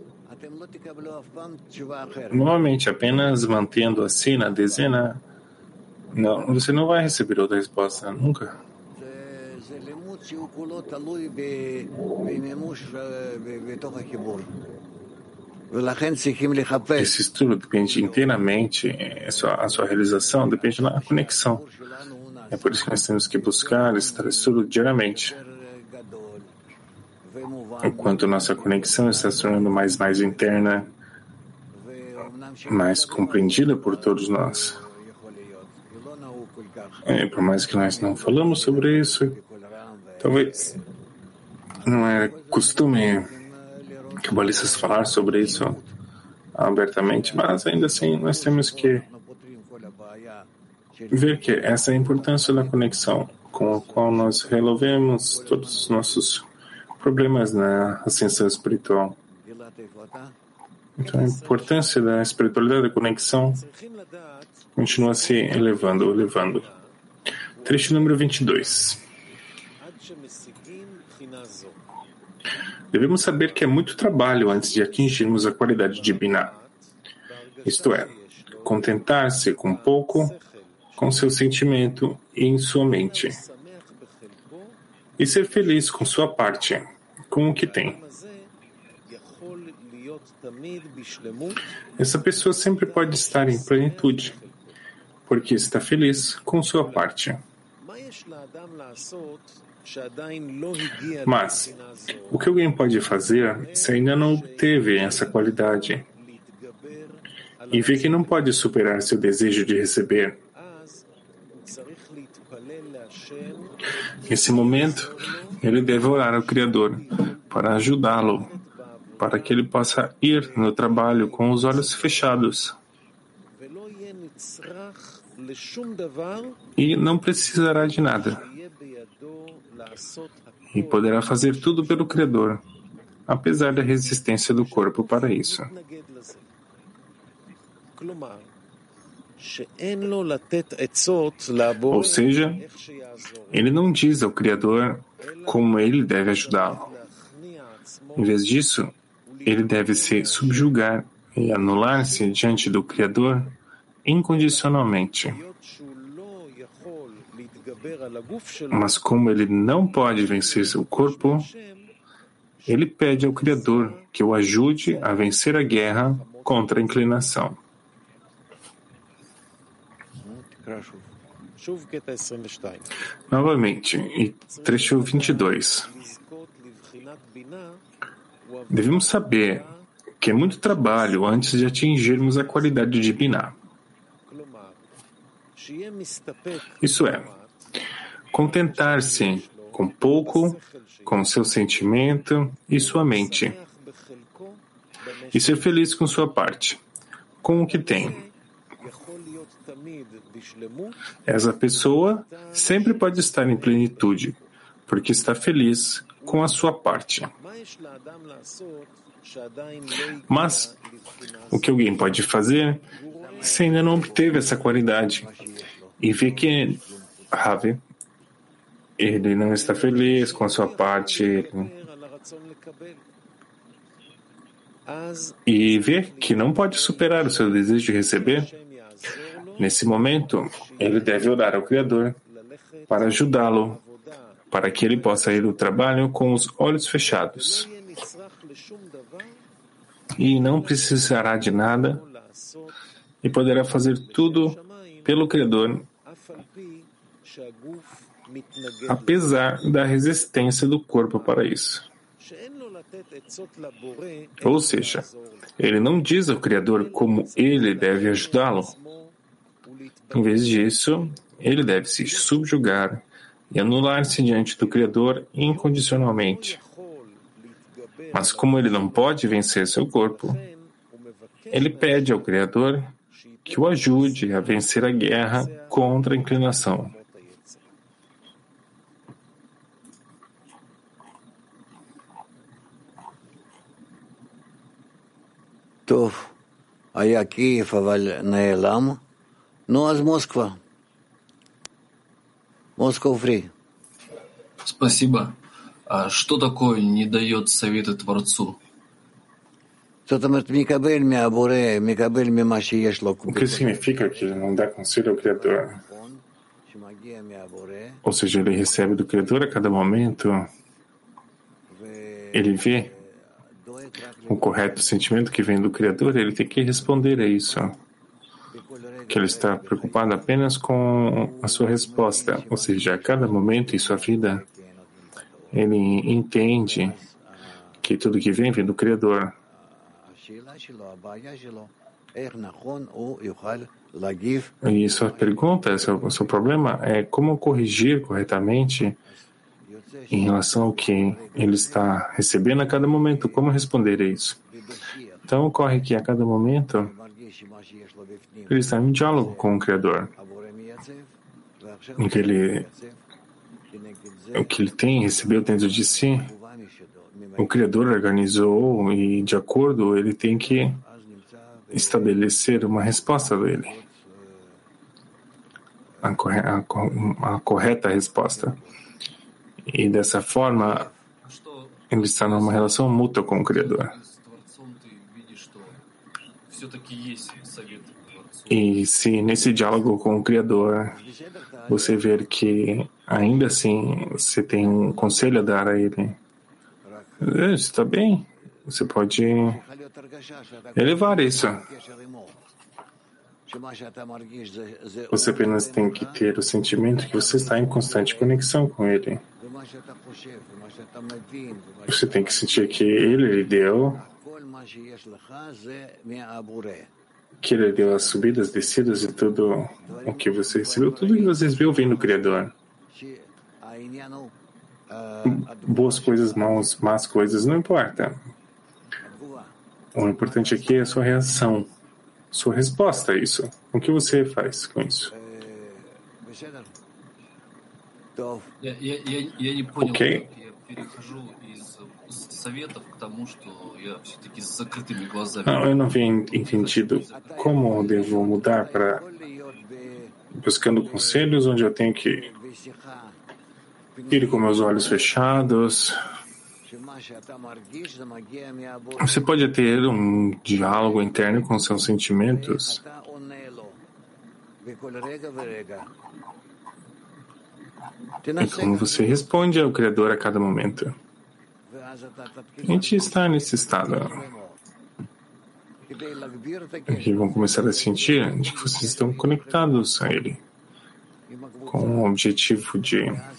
Normalmente, apenas mantendo assim na dezena, não, você não vai receber outra resposta, nunca. Esse estudo depende inteiramente, a sua, a sua realização depende da conexão. É por isso que nós temos que buscar esse estudo diariamente. Enquanto nossa conexão está se tornando mais mais interna, mais compreendida por todos nós. É, por mais que nós não falamos sobre isso, talvez não é costume cabalistas falar sobre isso abertamente, mas ainda assim nós temos que ver que essa é a importância da conexão com a qual nós resolvemos todos os nossos problemas na ascensão espiritual. Então a importância da espiritualidade da conexão continua se elevando, elevando. Trecho número vinte e dois. Devemos saber que é muito trabalho antes de atingirmos a qualidade de Binah. Isto é, contentar-se com pouco, com seu sentimento e em sua mente. E ser feliz com sua parte, com o que tem. Essa pessoa sempre pode estar em plenitude, porque está feliz com sua parte. Mas o que alguém pode fazer se ainda não obteve essa qualidade e vê que não pode superar seu desejo de receber? Nesse momento, ele deve orar ao Criador para ajudá-lo, para que ele possa ir no trabalho com os olhos fechados e não precisará de nada e poderá fazer tudo pelo Criador, apesar da resistência do corpo para isso. Ou seja, ele não diz ao Criador como ele deve ajudá-lo. Em vez disso, ele deve se subjugar e anular-se diante do Criador incondicionalmente. Mas como ele não pode vencer seu corpo, ele pede ao Criador que o ajude a vencer a guerra contra a inclinação. Novamente, em trecho vinte e dois. Devemos saber que é muito trabalho antes de atingirmos a qualidade de Biná. Isso é, contentar-se com pouco, com seu sentimento e sua mente, e ser feliz com sua parte, com o que tem. Essa pessoa sempre pode estar em plenitude, porque está feliz com a sua parte. Mas o que alguém pode fazer se ainda não obteve essa qualidade e vê que Ravi, ele não está feliz com a sua parte ele, e vê que não pode superar o seu desejo de receber? Nesse momento, ele deve orar ao Criador para ajudá-lo, para que ele possa ir ao trabalho com os olhos fechados. E não precisará de nada e poderá fazer tudo pelo Criador, apesar da resistência do corpo para isso. Ou seja, ele não diz ao Criador como ele deve ajudá-lo. Em vez disso, ele deve se subjugar e anular-se diante do Criador incondicionalmente. Mas como ele não pode vencer seu corpo, ele pede ao Criador que o ajude a vencer a guerra contra a inclinação. טוב, היה קייב אבל נעלם. נו, אז מוסקבה. Moscow free. Спасибо. А что такое не дает советы Творцу? O que significa que ele não dá conselho ao Criador? Ou seja, ele recebe do Criador a cada momento, ele vê o correto sentimento que vem do Criador, ele tem que responder a isso. Que ele está preocupado apenas com a sua resposta, ou seja, a cada momento em sua vida, ele entende que tudo que vem vem do Criador. E sua pergunta, seu, seu problema é como corrigir corretamente em relação ao que ele está recebendo a cada momento, como responder a isso. Então ocorre que a cada momento ele está em diálogo com o Criador. O que ele, o que ele tem, recebeu dentro de si, o Criador organizou e, de acordo, ele tem que estabelecer uma resposta dele. A, corre, a, a correta resposta. E, dessa forma, ele está numa relação mútua com o Criador. E se nesse diálogo com o Criador você ver que ainda assim você tem um conselho a dar a ele, está bem, você pode elevar isso. Você apenas tem que ter o sentimento que você está em constante conexão com Ele. Você tem que sentir que Ele lhe deu, que Ele deu as subidas, descidas e tudo o que você recebeu, tudo que você recebeu vem do Criador. Boas coisas, maus, más coisas, não importa. O importante aqui é a sua reação, sua resposta a isso. O que você faz com isso? Я, я, я, я не понял, Ok. как я перехожу из советов к тому, что я все-таки с закрытыми глазами. Não, eu não havia entendido como eu devo mudar para buscando conselhos onde eu tenho que ir com meus olhos fechados. Você pode ter um diálogo interno com seus sentimentos e como você responde ao Criador a cada momento. A gente está nesse estado. E vão começar a sentir de que vocês estão conectados a Ele, com o objetivo de,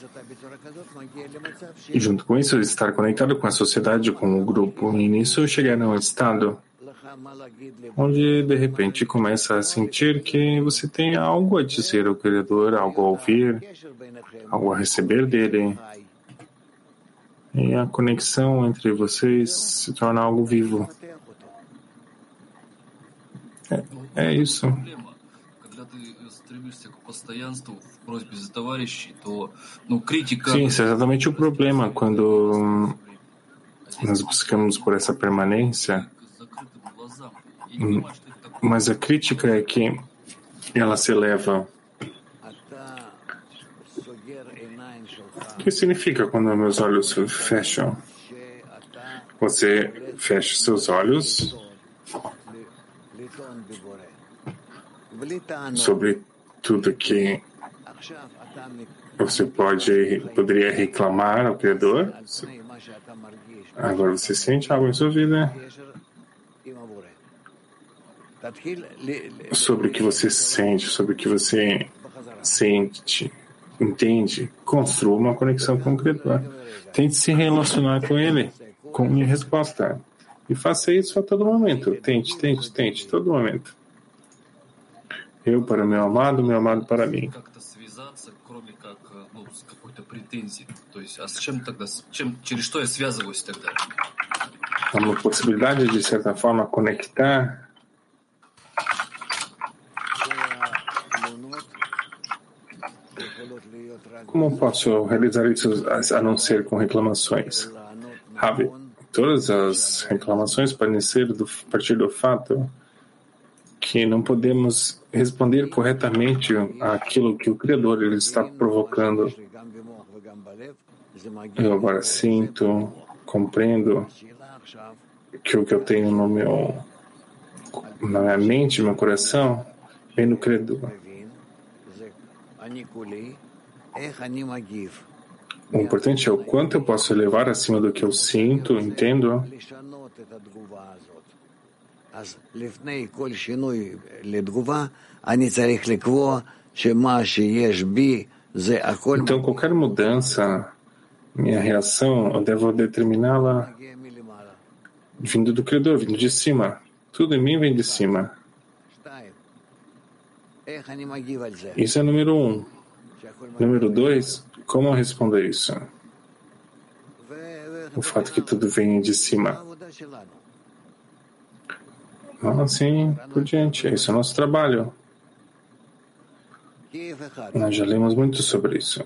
e junto com isso, estar conectado com a sociedade, com o grupo, e nisso chegar a um estado onde, de repente, começa a sentir que você tem algo a dizer ao Criador, algo a ouvir, algo a receber dele, e a conexão entre vocês se torna algo vivo. É, é isso. Sim, isso é exatamente o problema quando nós buscamos por essa permanência, mas a crítica é que ela se eleva. O que significa quando meus olhos fecham? Você fecha seus olhos sobre tudo que você pode, poderia reclamar ao Criador. Agora você sente algo em sua vida sobre o que você sente, sobre o que você sente, entende. Construa uma conexão com o Criador. Tente se relacionar com Ele, com minha resposta. E faça isso a todo momento. Tente, tente, tente, todo momento. Eu para o meu amado, meu amado para mim. Há uma possibilidade de certa forma conectar Como posso realizar isso a não ser com reclamações? Ravi, todas as reclamações podem ser do, a partir do fato que não podemos responder corretamente àquilo que o Criador ele está provocando. Eu agora sinto, compreendo que o que eu tenho no meu, na minha mente, no meu coração, vem do Criador. O importante é o quanto eu posso elevar acima do que eu sinto, entendo. Então, qualquer mudança, minha reação, eu devo determiná-la vindo do Criador, vindo de cima. Tudo em mim vem de cima. Isso é número um. Número dois, como eu respondo a isso? O fato que tudo vem de cima. Assim por diante. Isso é o nosso trabalho. Nós já lemos muito sobre isso.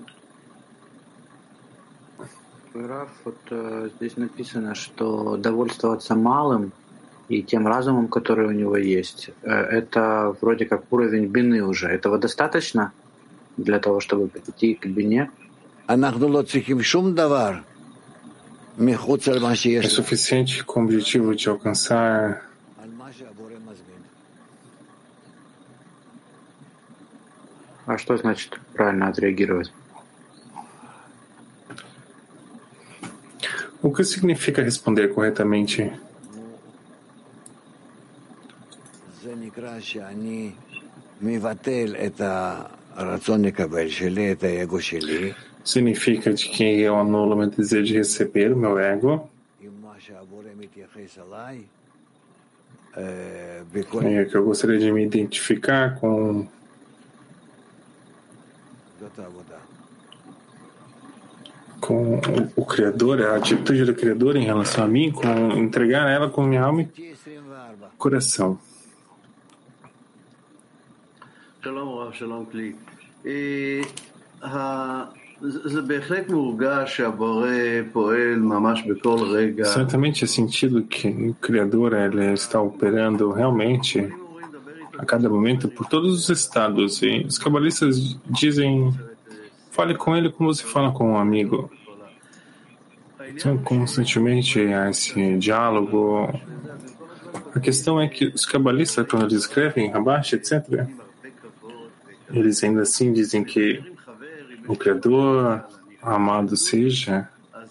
Раф, вот здесь написано, что довольствоваться малым и тем разумом, который у него есть, это вроде как уровень бины уже. Этого достаточно для того, чтобы прийти к бине? É suficiente com o objetivo de alcançar А что значит правильно отреагировать? O que significa responder corretamente? significa de que eu anulo meu desejo de receber o meu ego é que eu gostaria de me identificar com com o, o Criador, a atitude do Criador em relação a mim, com entregar ela com minha alma e coração. Shalom Rav, Shalom Kli. זה בהחלט מורגש שהבורא פועל ממש בכל רגע. Certamente é sentido que o Criador ele está operando realmente a cada momento por todos os estados. E os cabalistas dizem, fale com ele como você fala com um amigo. Então, constantemente há esse diálogo. A questão é que os cabalistas, quando eles escrevem Rabash, etcétera, eles ainda assim dizem que o Criador, amado seja,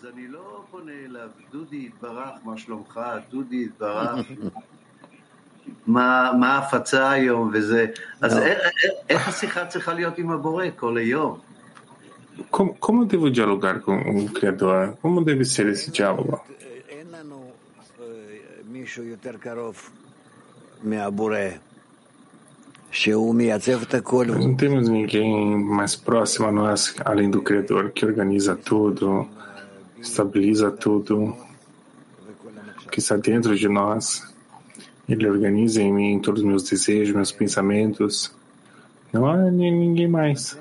מה ההפצה היום וזה, אז איך השיחה צריכה להיות עם הבורא כל היום? Como, como eu devo dialogar com o Criador? Como deve ser esse diálogo? Nós não temos ninguém mais próximo a nós, além do Criador, que organiza tudo, estabiliza tudo, que está dentro de nós. Ele organiza em mim todos os meus desejos, meus pensamentos. Não há ninguém mais.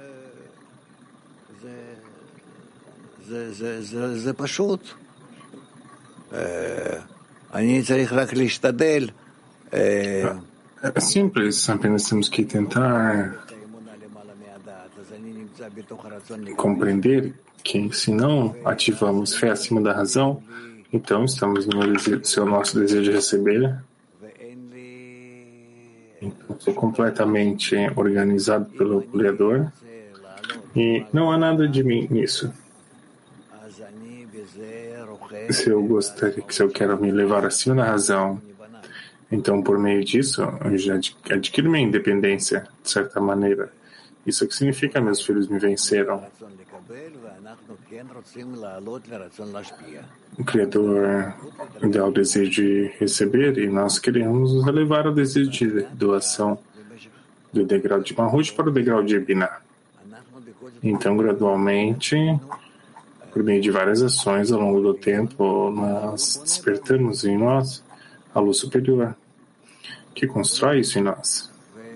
זה פשוט. אני צריך רק להשתדל. É simples, apenas temos que tentar compreender que se não ativamos fé acima da razão, então estamos no seu nosso desejo de receber. Então, sou completamente organizado pelo Criador e não há nada de mim nisso. Se eu gostaria, se eu quero me levar acima da razão, então por meio disso eu já adquiro minha independência, de certa maneira. Isso que significa meus filhos me venceram. O Criador dá o desejo de receber e nós queremos nos elevar ao desejo de doação do degrau de Mahut para o degrau de Binah. Então, gradualmente, por meio de várias ações ao longo do tempo, nós despertamos em nós a luz superior, que constrói isso em nós.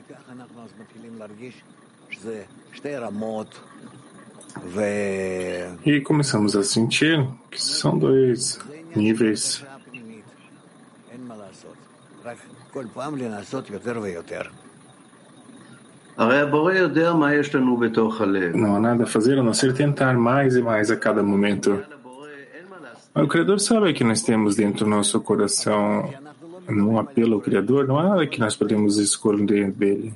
E começamos a sentir que são dois níveis. Não há nada a fazer a não ser tentar mais e mais a cada momento. Mas o Criador sabe que nós temos dentro do nosso coração um apelo ao Criador, não há nada que nós podemos esconder dele.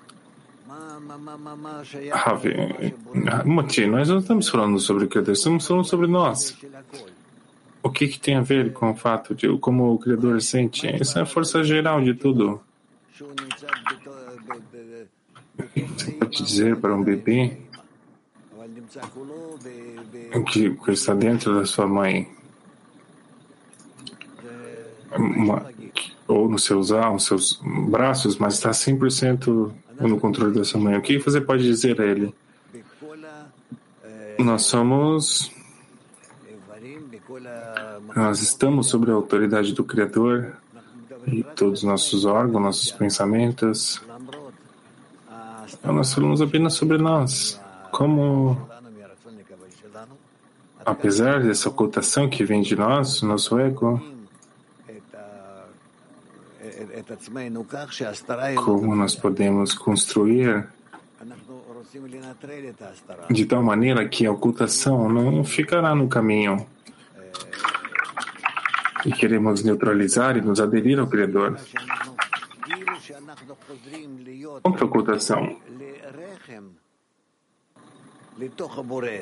Ravi, Moti, nós não estamos falando sobre o Criador, estamos falando sobre nós. O que, que tem a ver com o fato de como o Criador sente? Isso é a força geral de tudo. Você pode dizer para um bebê que, que está dentro da sua mãe, uma, ou nos seus, nos seus braços, mas está cem por cento no controle da sua mãe. O que você pode dizer a ele? Nós somos... Nós estamos sob a autoridade do Criador e todos os nossos órgãos, nossos pensamentos. Nós falamos apenas sobre nós. Como, apesar dessa ocultação que vem de nós, nosso ego, como nós podemos construir de tal maneira que a ocultação não ficará no caminho. E queremos neutralizar e nos aderir ao Criador. Contra a ocultação.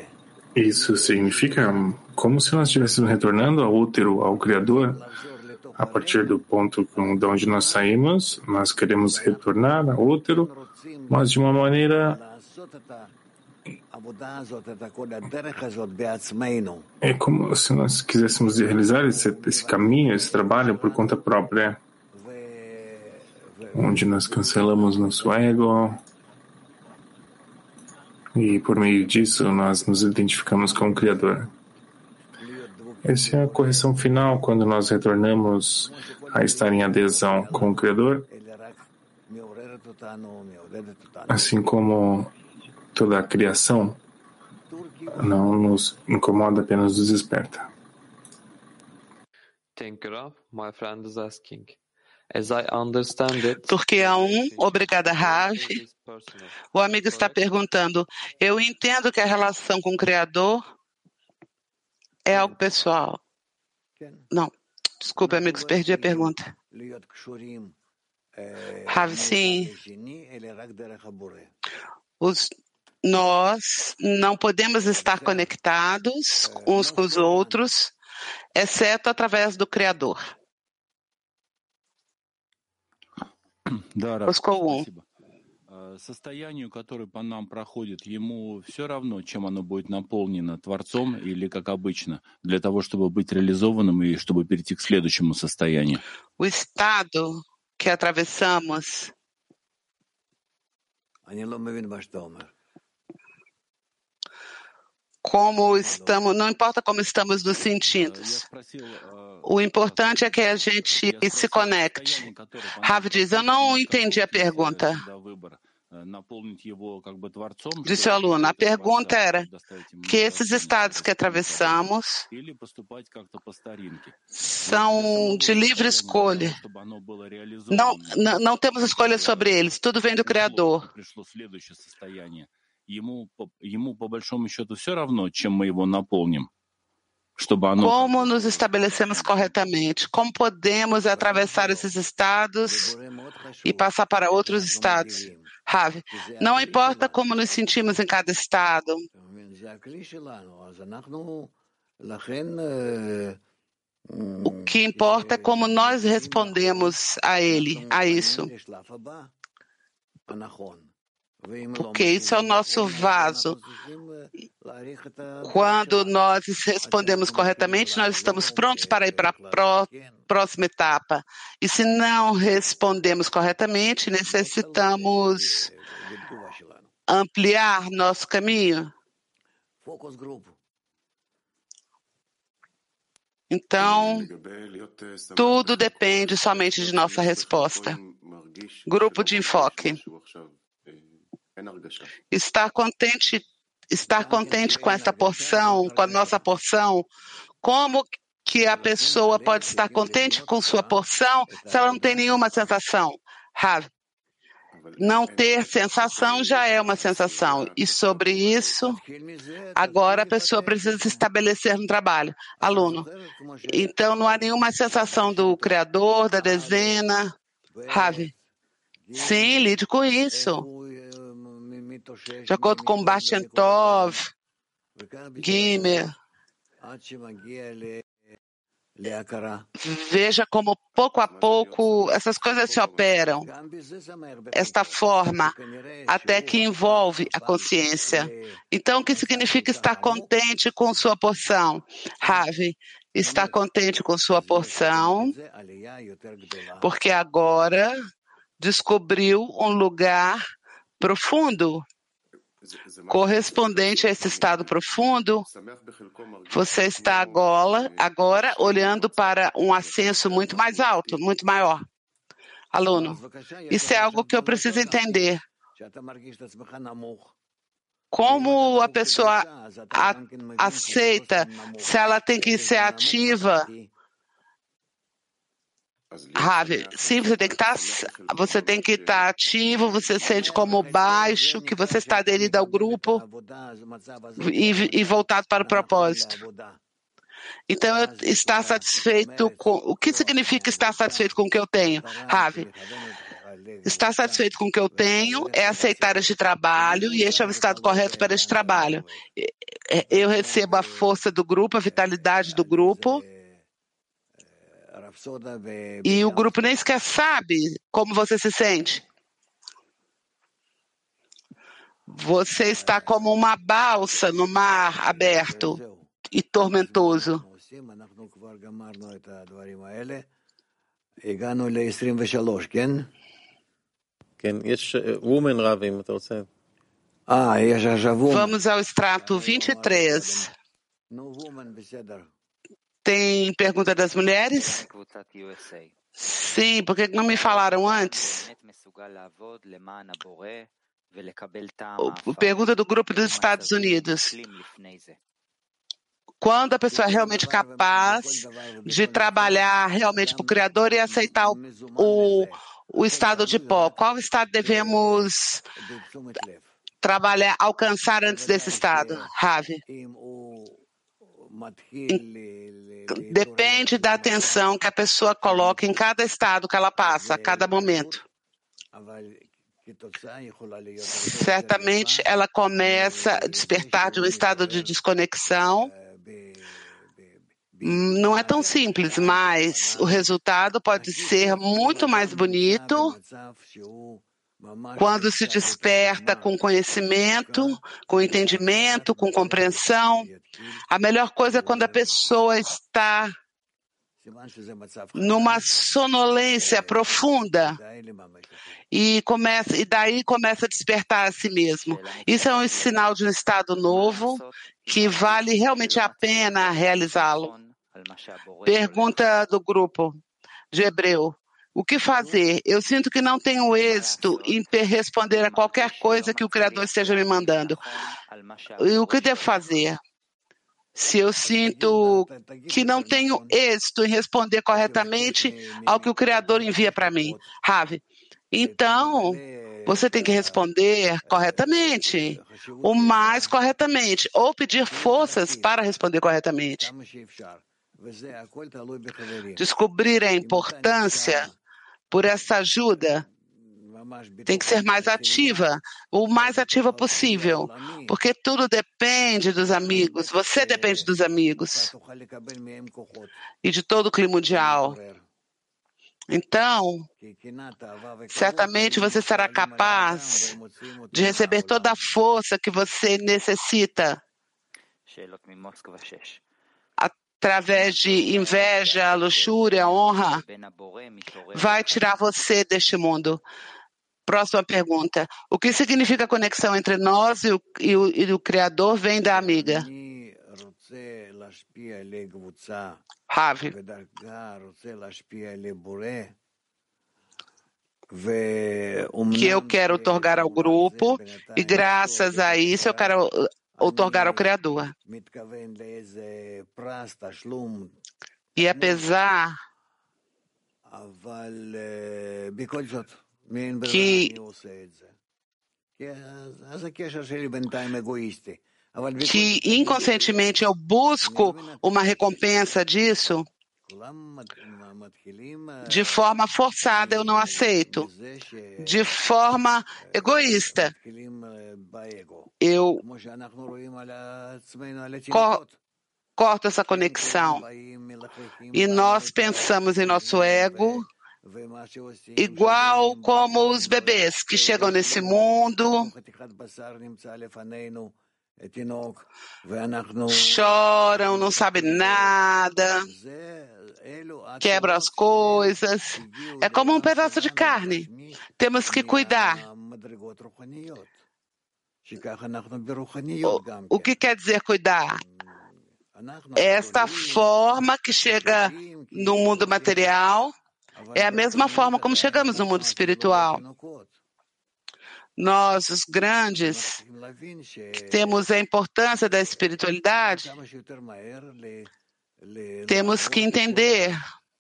Isso significa como se nós estivéssemos retornando ao útero, ao Criador, a partir do ponto de onde nós saímos, nós queremos retornar ao útero, mas de uma maneira é como se nós quiséssemos realizar esse, esse caminho, esse trabalho por conta própria, onde nós cancelamos nosso ego e por meio disso nós nos identificamos com o Criador. Essa é a correção final quando nós retornamos a estar em adesão com o Criador, assim como toda a criação não nos incomoda, apenas nos desperta. Porque a um, obrigada, Rav. O amigo está perguntando, eu entendo que a relação com o Criador é algo pessoal. Não, desculpe, amigos, perdi a pergunta. Rav, sim. Os, nós não podemos estar conectados uns com os outros, exceto através do Criador. Roscoe um. Состоянию, которое по нам проходит, ему все равно, чем оно будет наполнено Творцом или как обычно, для того, чтобы быть реализованным и чтобы перейти к следующему состоянию. O estado que atravessamos como estamos, não importa como estamos nos sentindo. O importante é que a gente se conecte. Rav diz, eu não entendi a pergunta. Disse o aluno, a pergunta era que esses estados que atravessamos são de livre escolha. Não, não, não temos escolha sobre eles, tudo vem do Criador. Ему, ему по большому счету все равно, чем мы его наполним. Como nos estabelecemos corretamente? Como podemos atravessar esses estados e passar para outros estados? Rav, não importa como nos sentimos em cada estado. O que importa é como nós respondemos a ele, a isso. Porque isso é o nosso vaso. Quando nós respondemos corretamente, nós estamos prontos para ir para a próxima etapa. E se não respondemos corretamente, necessitamos ampliar nosso caminho. Então, tudo depende somente de nossa resposta. Grupo de enfoque. Estar contente, estar contente com essa porção, com a nossa porção, como que a pessoa pode estar contente com sua porção se ela não tem nenhuma sensação? Rav, não ter sensação já é uma sensação. E sobre isso, agora a pessoa precisa se estabelecer no trabalho. Aluno, então não há nenhuma sensação do Criador, da dezena. Rav, sim, lide com isso. De acordo com Bastian Tov, Gimer, veja como pouco a pouco essas coisas se operam, esta forma, até que envolve a consciência. Então, o que significa estar contente com sua porção? Ravi, estar contente com sua porção, porque agora descobriu um lugar profundo, correspondente a esse estado profundo. Você está agora, agora olhando para um ascenso muito mais alto, muito maior. Aluno, isso é algo que eu preciso entender. Como a pessoa a, aceita se ela tem que ser ativa? Ravi, sim, você tem que estar, você tem que estar ativo, você sente como baixo, que você está aderido ao grupo e, e voltado para o propósito. Então, eu estar satisfeito com... O que significa estar satisfeito com o que eu tenho? Ravi, estar satisfeito com o que eu tenho é aceitar este trabalho e este é o estado correto para este trabalho. Eu recebo a força do grupo, a vitalidade do grupo. e o grupo nem sequer sabe como você se sente. Você está como uma balsa no mar aberto e tormentoso. Vamos ao extrato vinte e três. Tem pergunta das mulheres? Sim, por que não me falaram antes? Pergunta do grupo dos Estados Unidos. Quando a pessoa é realmente capaz de trabalhar realmente para o Criador e aceitar o, o, o estado de pó, qual estado devemos trabalhar, alcançar antes desse estado, Ravi? Depende da atenção que a pessoa coloca em cada estado que ela passa, a cada momento. Certamente ela começa a despertar de um estado de desconexão. Não é tão simples, mas o resultado pode ser muito mais bonito quando se desperta com conhecimento, com entendimento, com compreensão. A melhor coisa é quando a pessoa está numa sonolência profunda e, começa, e daí começa a despertar a si mesmo. Isso é um sinal de um estado novo que vale realmente a pena realizá-lo. Pergunta do grupo de Hebreu. O que fazer? Eu sinto que não tenho êxito em responder a qualquer coisa que o Criador esteja me mandando. E o que devo fazer? Se eu sinto que não tenho êxito em responder corretamente ao que o Criador envia para mim. Ravi, então você tem que responder corretamente, o mais corretamente, ou pedir forças para responder corretamente. Descobrir a importância por essa ajuda tem que ser mais ativa, o mais ativa possível, porque tudo depende dos amigos, você depende dos amigos e de todo o clima mundial. Então, certamente você será capaz de receber toda a força que você necessita através de inveja, luxúria, honra, vai tirar você deste mundo. Próxima pergunta. O que significa a conexão entre nós e o, e o, e o Criador vem da amiga? Ravi. Que eu quero otorgar ao grupo e graças a isso eu quero otorgar ao Criador. E apesar que, que inconscientemente eu busco uma recompensa disso, de forma forçada eu não aceito, de forma egoísta. Eu co- corto essa conexão. E nós pensamos em nosso ego igual como os bebês que chegam nesse mundo, choram, não sabem nada, quebram as coisas. É como um pedaço de carne. Temos que cuidar. O, o que quer dizer cuidar? Esta forma que chega no mundo material é a mesma forma como chegamos no mundo espiritual. Nós, os grandes, que temos a importância da espiritualidade, temos que entender,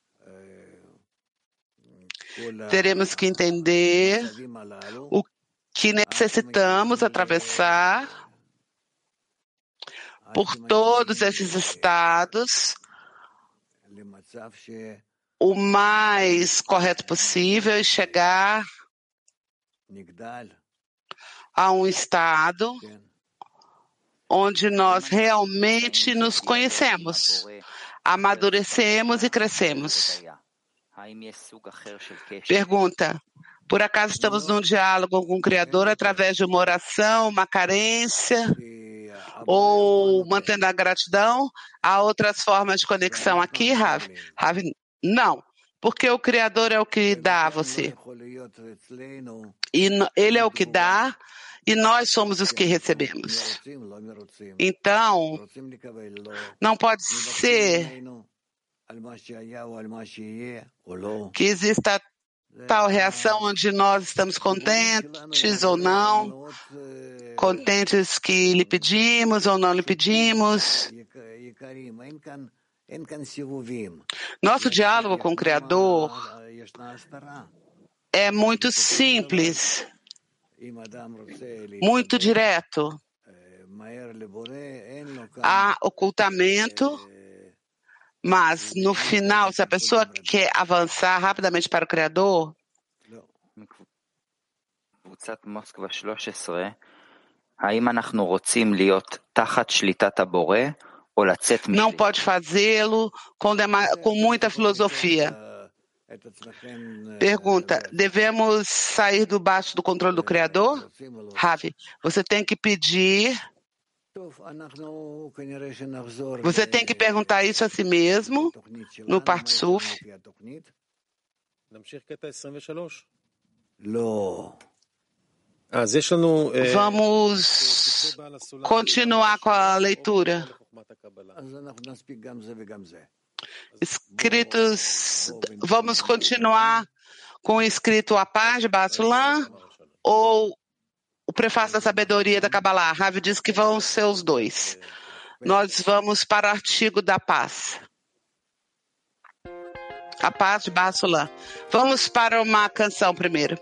teremos que entender o que necessitamos atravessar por todos esses estados o mais correto possível e chegar a um estado onde nós realmente nos conhecemos, amadurecemos e crescemos. Pergunta: por acaso estamos num diálogo com o Criador através de uma oração, uma carência, ou mantendo a gratidão? Há outras formas de conexão aqui, Rav? Rav, não, porque o Criador é o que dá a você. E Ele é o que dá, e nós somos os que recebemos. Então, não pode ser que exista tal reação onde nós estamos contentes ou não, contentes que lhe pedimos ou não lhe pedimos. Nosso diálogo com o Criador é muito simples, muito direto. Há ocultamento, mas no final, se a pessoa quer avançar rapidamente para o Criador, não pode fazê-lo com, com muita filosofia. Pergunta: devemos sair do baixo do controle do Criador? Ravi, você tem que pedir, você tem que perguntar isso a si mesmo no Partsuf. Vamos continuar com a leitura. Escritos, vamos continuar com o escrito A Paz de Basulam ou o Prefácio da Sabedoria da Kabbalah? Ravi diz que vão ser os dois. Nós vamos para o artigo da paz. A Paz de Basulam. Vamos para uma canção primeiro.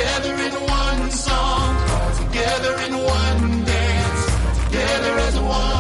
Together in one dance, together as one.